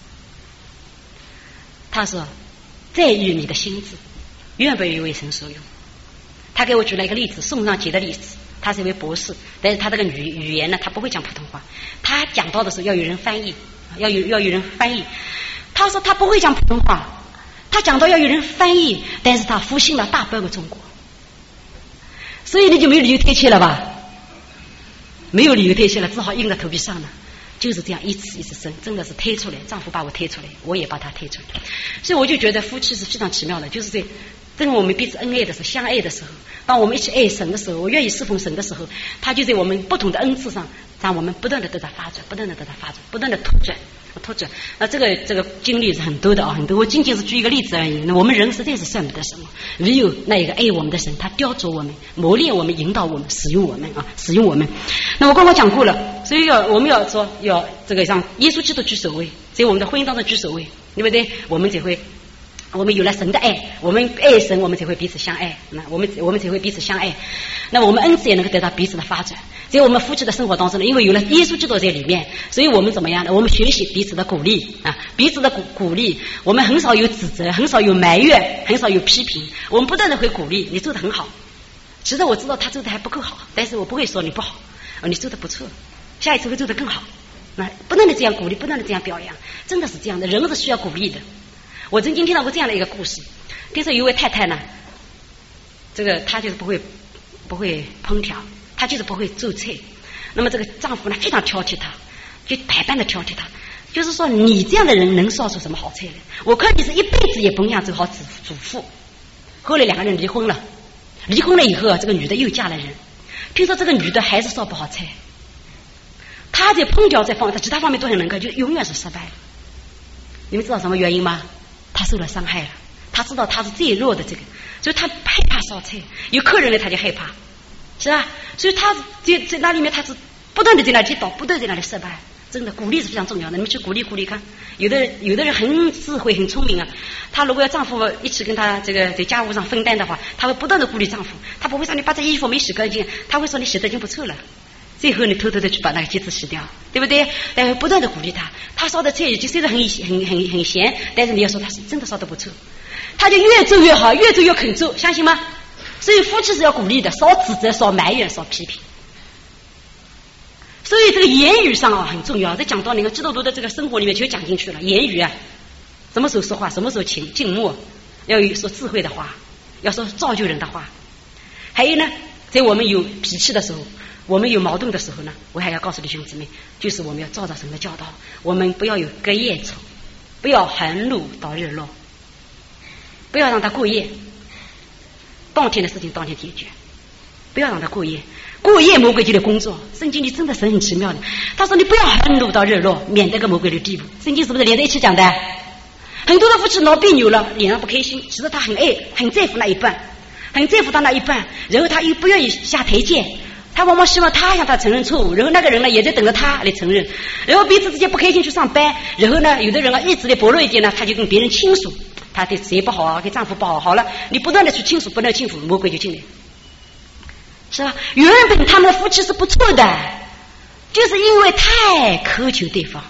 他说在于你的心智愿不愿意为神所用。他给我举了一个例子，宋尚杰的例子。他是一位博士，但是他这个语言呢，他不会讲普通话。他讲到的时候要有人翻译，要有人翻译。他说他不会讲普通话，他讲到要有人翻译，但是他复兴了大半个中国。所以你就没有理由推卸了吧？没有理由推卸了，只好硬着头皮上了。就是这样一次一次生，真的是推出来，丈夫把我推出来，我也把他推出来。所以我就觉得夫妻是非常奇妙的，就是在当我们彼此恩爱的时候，相爱的时候，当我们一起爱神的时候，我愿意侍奉神的时候，他就在我们不同的恩赐上，让我们不断的得到发展，不断的拓展。那这个经历是很多的啊，很多。我仅仅是举一个例子而已。那我们人实在是算不得什么，唯有那一个爱我们的神，他雕琢我们，磨练我们，引导我们，使用我们。那我刚刚讲过了，所以我们要说要这个让耶稣基督居首位，在我们的婚姻当中居首位，对不对？我们有了神的爱，我们爱神，我们才会彼此相爱。那我们才会彼此相爱。那我们恩赐也能够得到彼此的发展。在我们夫妻的生活当中呢，因为有了耶稣基督在里面，所以我们怎么样呢？我们学习彼此的鼓励啊，彼此的鼓励。我们很少有指责，很少有埋怨，很少有批评。我们不断的会鼓励，你做得很好。其实我知道他做的还不够好，但是我不会说你不好，你做得不错，下一次会做得更好。那不断的这样鼓励，不断的这样表扬，真的是这样的，人是需要鼓励的。我曾经听到过这样的一个故事，听说有一位太太呢，这个她就是不会烹调，她就是不会做菜。那么这个丈夫呢非常挑剔她，就百般的挑剔她，就是说你这样的人能烧出什么好菜来？我看你是一辈子也甭想做好主妇。后来两个人离婚了，离婚了以后，这个女的又嫁了人。听说这个女的还是烧不好菜，她在烹调在其他方面都很能干，就永远是失败了。你们知道什么原因吗？她受了伤害了，她知道她是最弱的这个，所以她害怕烧菜。有客人来她就害怕， 是吧？所以他在那里面他是不断的在那里跌倒，不断的在那里失败。真的鼓励是非常重要的，你们去鼓励看。有的人很智慧很聪明啊，她如果要丈夫一起跟她这个在家务上分担的话，她会不断的鼓励丈夫，她不会说你把这衣服没洗干净，她会说你洗得已经不错了，最后你偷偷的去把那个机子洗掉，对不对？然后不断的鼓励她烧的菜已经虽然很咸，但是你要说她是真的烧得不错，她就越做越好，越做越肯做，相信吗？所以夫妻是要鼓励的，少指责，少埋怨，少批评。所以这个言语上啊很重要，在讲到那个基督徒的这个生活里面就讲进去了。言语啊，什么时候说话，什么时候静默，要说智慧的话，要说造就人的话。还有呢，在我们有脾气的时候，我们有矛盾的时候呢，我还要告诉弟兄姊妹，就是我们要照着神的教导，我们不要有隔夜仇，不要含怒到日落，不要让他过夜，当天的事情当天解决，不要让他过夜。过夜魔鬼就得工作，圣经里真的是很奇妙的。他说你不要含怒到日落，免得个魔鬼的地步。圣经是不是连在一起讲的？很多的夫妻闹别扭了，脸上不开心，其实他很爱很在乎那一半，很在乎他那一半，然后他又不愿意下台阶，他往往希望他向他承认错误，然后那个人呢也在等着他来承认，然后彼此之间不开心去上班，然后呢有的人啊一直的薄弱一点呢，他就跟别人倾诉，他对谁不好啊，给丈夫不好，好了你不断的去倾诉，不断倾诉，魔鬼就进来，是吧？原本他们的夫妻是不错的，就是因为太苛求对方，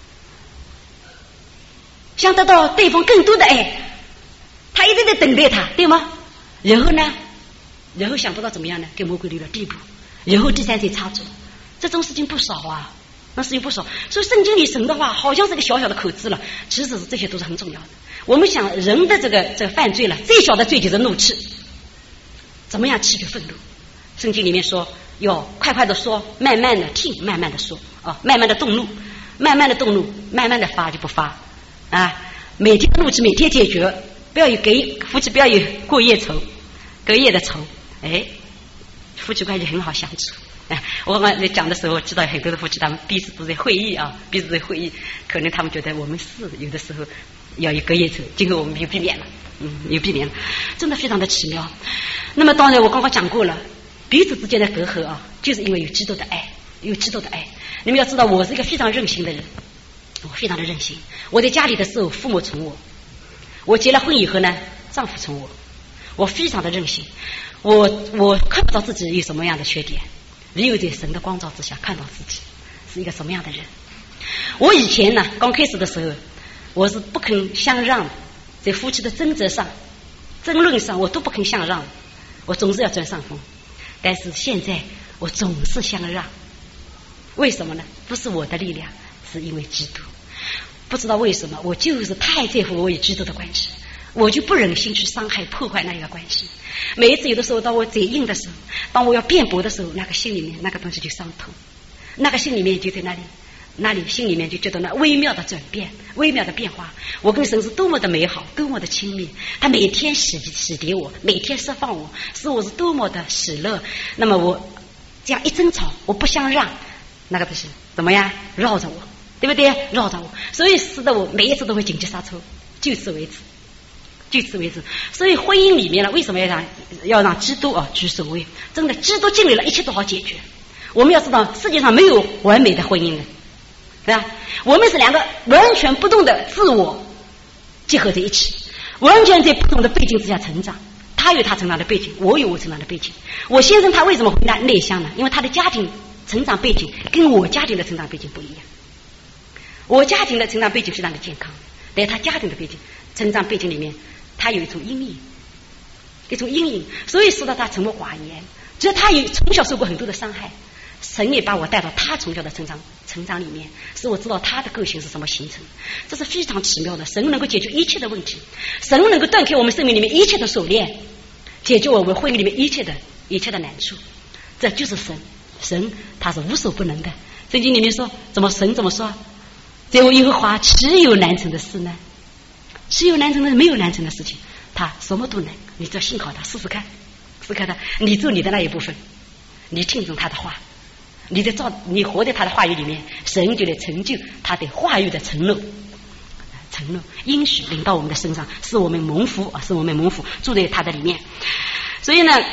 想得到对方更多的爱，他一直在等待他，对吗？然后呢，然后想不到怎么样呢，给魔鬼留了地步，然后第三者插足，这种事情不少啊，那事情不少。所以圣经里神的话好像是个小小的口字了，其实这些都是很重要的。我们想人的这个犯罪了，最小的罪就是怒气，怎么样气去愤怒？圣经里面说要快快的说，慢慢的听，慢慢的说啊，慢慢的动怒，慢慢的动怒，慢慢的发就不发啊，每天怒气每天解决，不要有夫妻不要有过夜仇，隔夜的仇，哎，夫妻关系很好相处。哎，我刚才讲的时候，知道很多的夫妻他们彼此都在会议啊，彼此在会议，可能他们觉得我们是有的时候要有隔夜仇，今后我们有避免了，有避免了，真的非常的奇妙。那么当然我刚刚讲过了，彼此之间的隔阂啊，就是因为有基督的爱，有基督的爱。你们要知道，我是一个非常任性的人，我非常的任性。我在家里的时候，父母宠我；我结了婚以后呢，丈夫宠我。我非常的任性，我看不到自己有什么样的缺点，只有在神的光照之下看到自己是一个什么样的人。我以前呢，刚开始的时候，我是不肯相让的，在夫妻的争执上、争论上，我都不肯相让，我总是要占上风。但是现在我总是相让，为什么呢？不是我的力量，是因为基督。不知道为什么，我就是太在乎我与基督的关系，我就不忍心去伤害破坏那个关系。每一次有的时候当我嘴硬的时候，当我要辩驳的时候，那个心里面那个东西就伤痛，那个心里面就在那里心里面就觉得那微妙的转变，微妙的变化。我跟神是多么的美好，多么的亲密，他每天洗涤我，每天释放我，使我是多么的喜乐。那么我这样一争吵，我不相让，那个东西怎么样绕着我，对不对？绕着我，所以使得我每一次都会紧急刹车，就此为止，就此为止。所以婚姻里面呢，为什么要让基督居首位？真的，基督进来了，一切都好解决。我们要知道，世界上没有完美的婚姻的，对吧？我们是两个完全不同的自我结合在一起，完全在不同的背景之下成长。他有他成长的背景，我有我成长的背景。我先生他为什么会内向呢？因为他的家庭成长背景跟我家庭的成长背景不一样。我家庭的成长背景非常的健康，但他家庭的背景成长背景里面，他有一种阴影，所以使得他沉默寡言。只要他从小受过很多的伤害，神也把我带到他从小的成长里面，使我知道他的个性是什么形成。这是非常奇妙的。神能够解决一切的问题，神能够断开我们生命里面一切的锁链，解决我们婚姻里面一切的难处。这就是神他是无所不能的。圣经里面说，神怎么说？在我耶和华岂有难成的事呢？岂有难成的，没有难成的事情，他什么都能。你只要信靠他，试试看他，你做你的那一部分，你听从他的话，你活在他的话语里面，神就来成就他的话语的承诺应许临到我们的身上，使我们蒙福，住在他的里面。所以呢，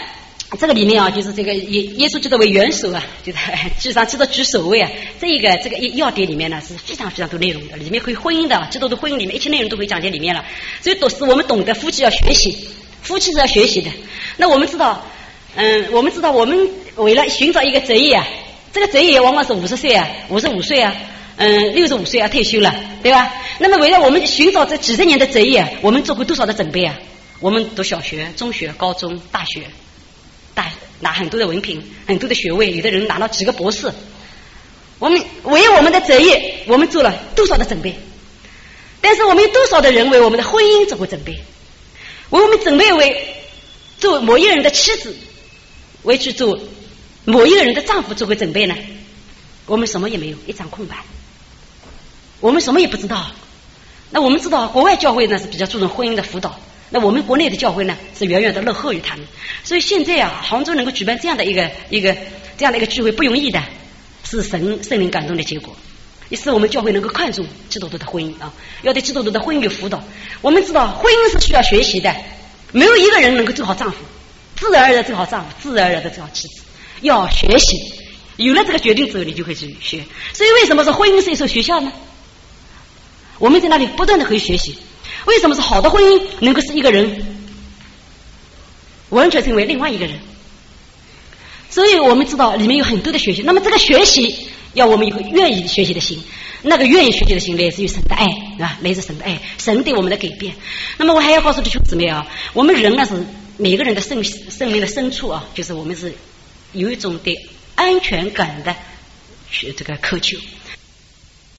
这个里面啊，就是这个耶稣基督为元首啊，就是基督居首位啊。这个要点里面呢是非常非常多内容的，里面可以婚姻的，基督的婚姻里面一切内容都可以讲解里面了。所以都是我们懂得夫妻要学习，夫妻是要学习的。那我们知道，我们为了寻找一个职业啊，这个职业往往是50岁啊，55岁啊，65岁啊退休了，对吧？那么为了我们寻找这几十年的职业，我们做过多少的准备啊？我们读小学、中学、高中、大学。拿很多的文凭，很多的学位，有的人拿了几个博士。我们为我们的职业，我们做了多少的准备？但是我们有多少的人为我们的婚姻做过准备？为我们准备为做某一个人的妻子，为去做某一个人的丈夫做过准备呢？我们什么也没有，一张空白。我们什么也不知道。那我们知道国外教会呢是比较注重婚姻的辅导。那我们国内的教会呢是远远的落后于他们，所以现在啊，杭州能够举办这样的一个聚会不容易的，是圣灵感动的结果，也是我们教会能够看重基督徒的婚姻啊，要对基督徒的婚姻有辅导。我们知道婚姻是需要学习的，没有一个人能够做好丈夫，自然而然做好丈夫，自然而然的做好妻子，要学习。有了这个决定之后，你就会去学。所以为什么说婚姻是一所学校呢？我们在那里不断的可以学习。为什么是好的婚姻能够使一个人完全成为另外一个人？所以我们知道里面有很多的学习。那么这个学习要我们有个愿意学习的心，那个愿意学习的心来自于神的爱啊，来自神的爱，神对我们的改变。那么我还要告诉弟兄姊妹啊，我们人呢是每个人的生命的深处啊，就是我们是有一种对安全感的这个渴求。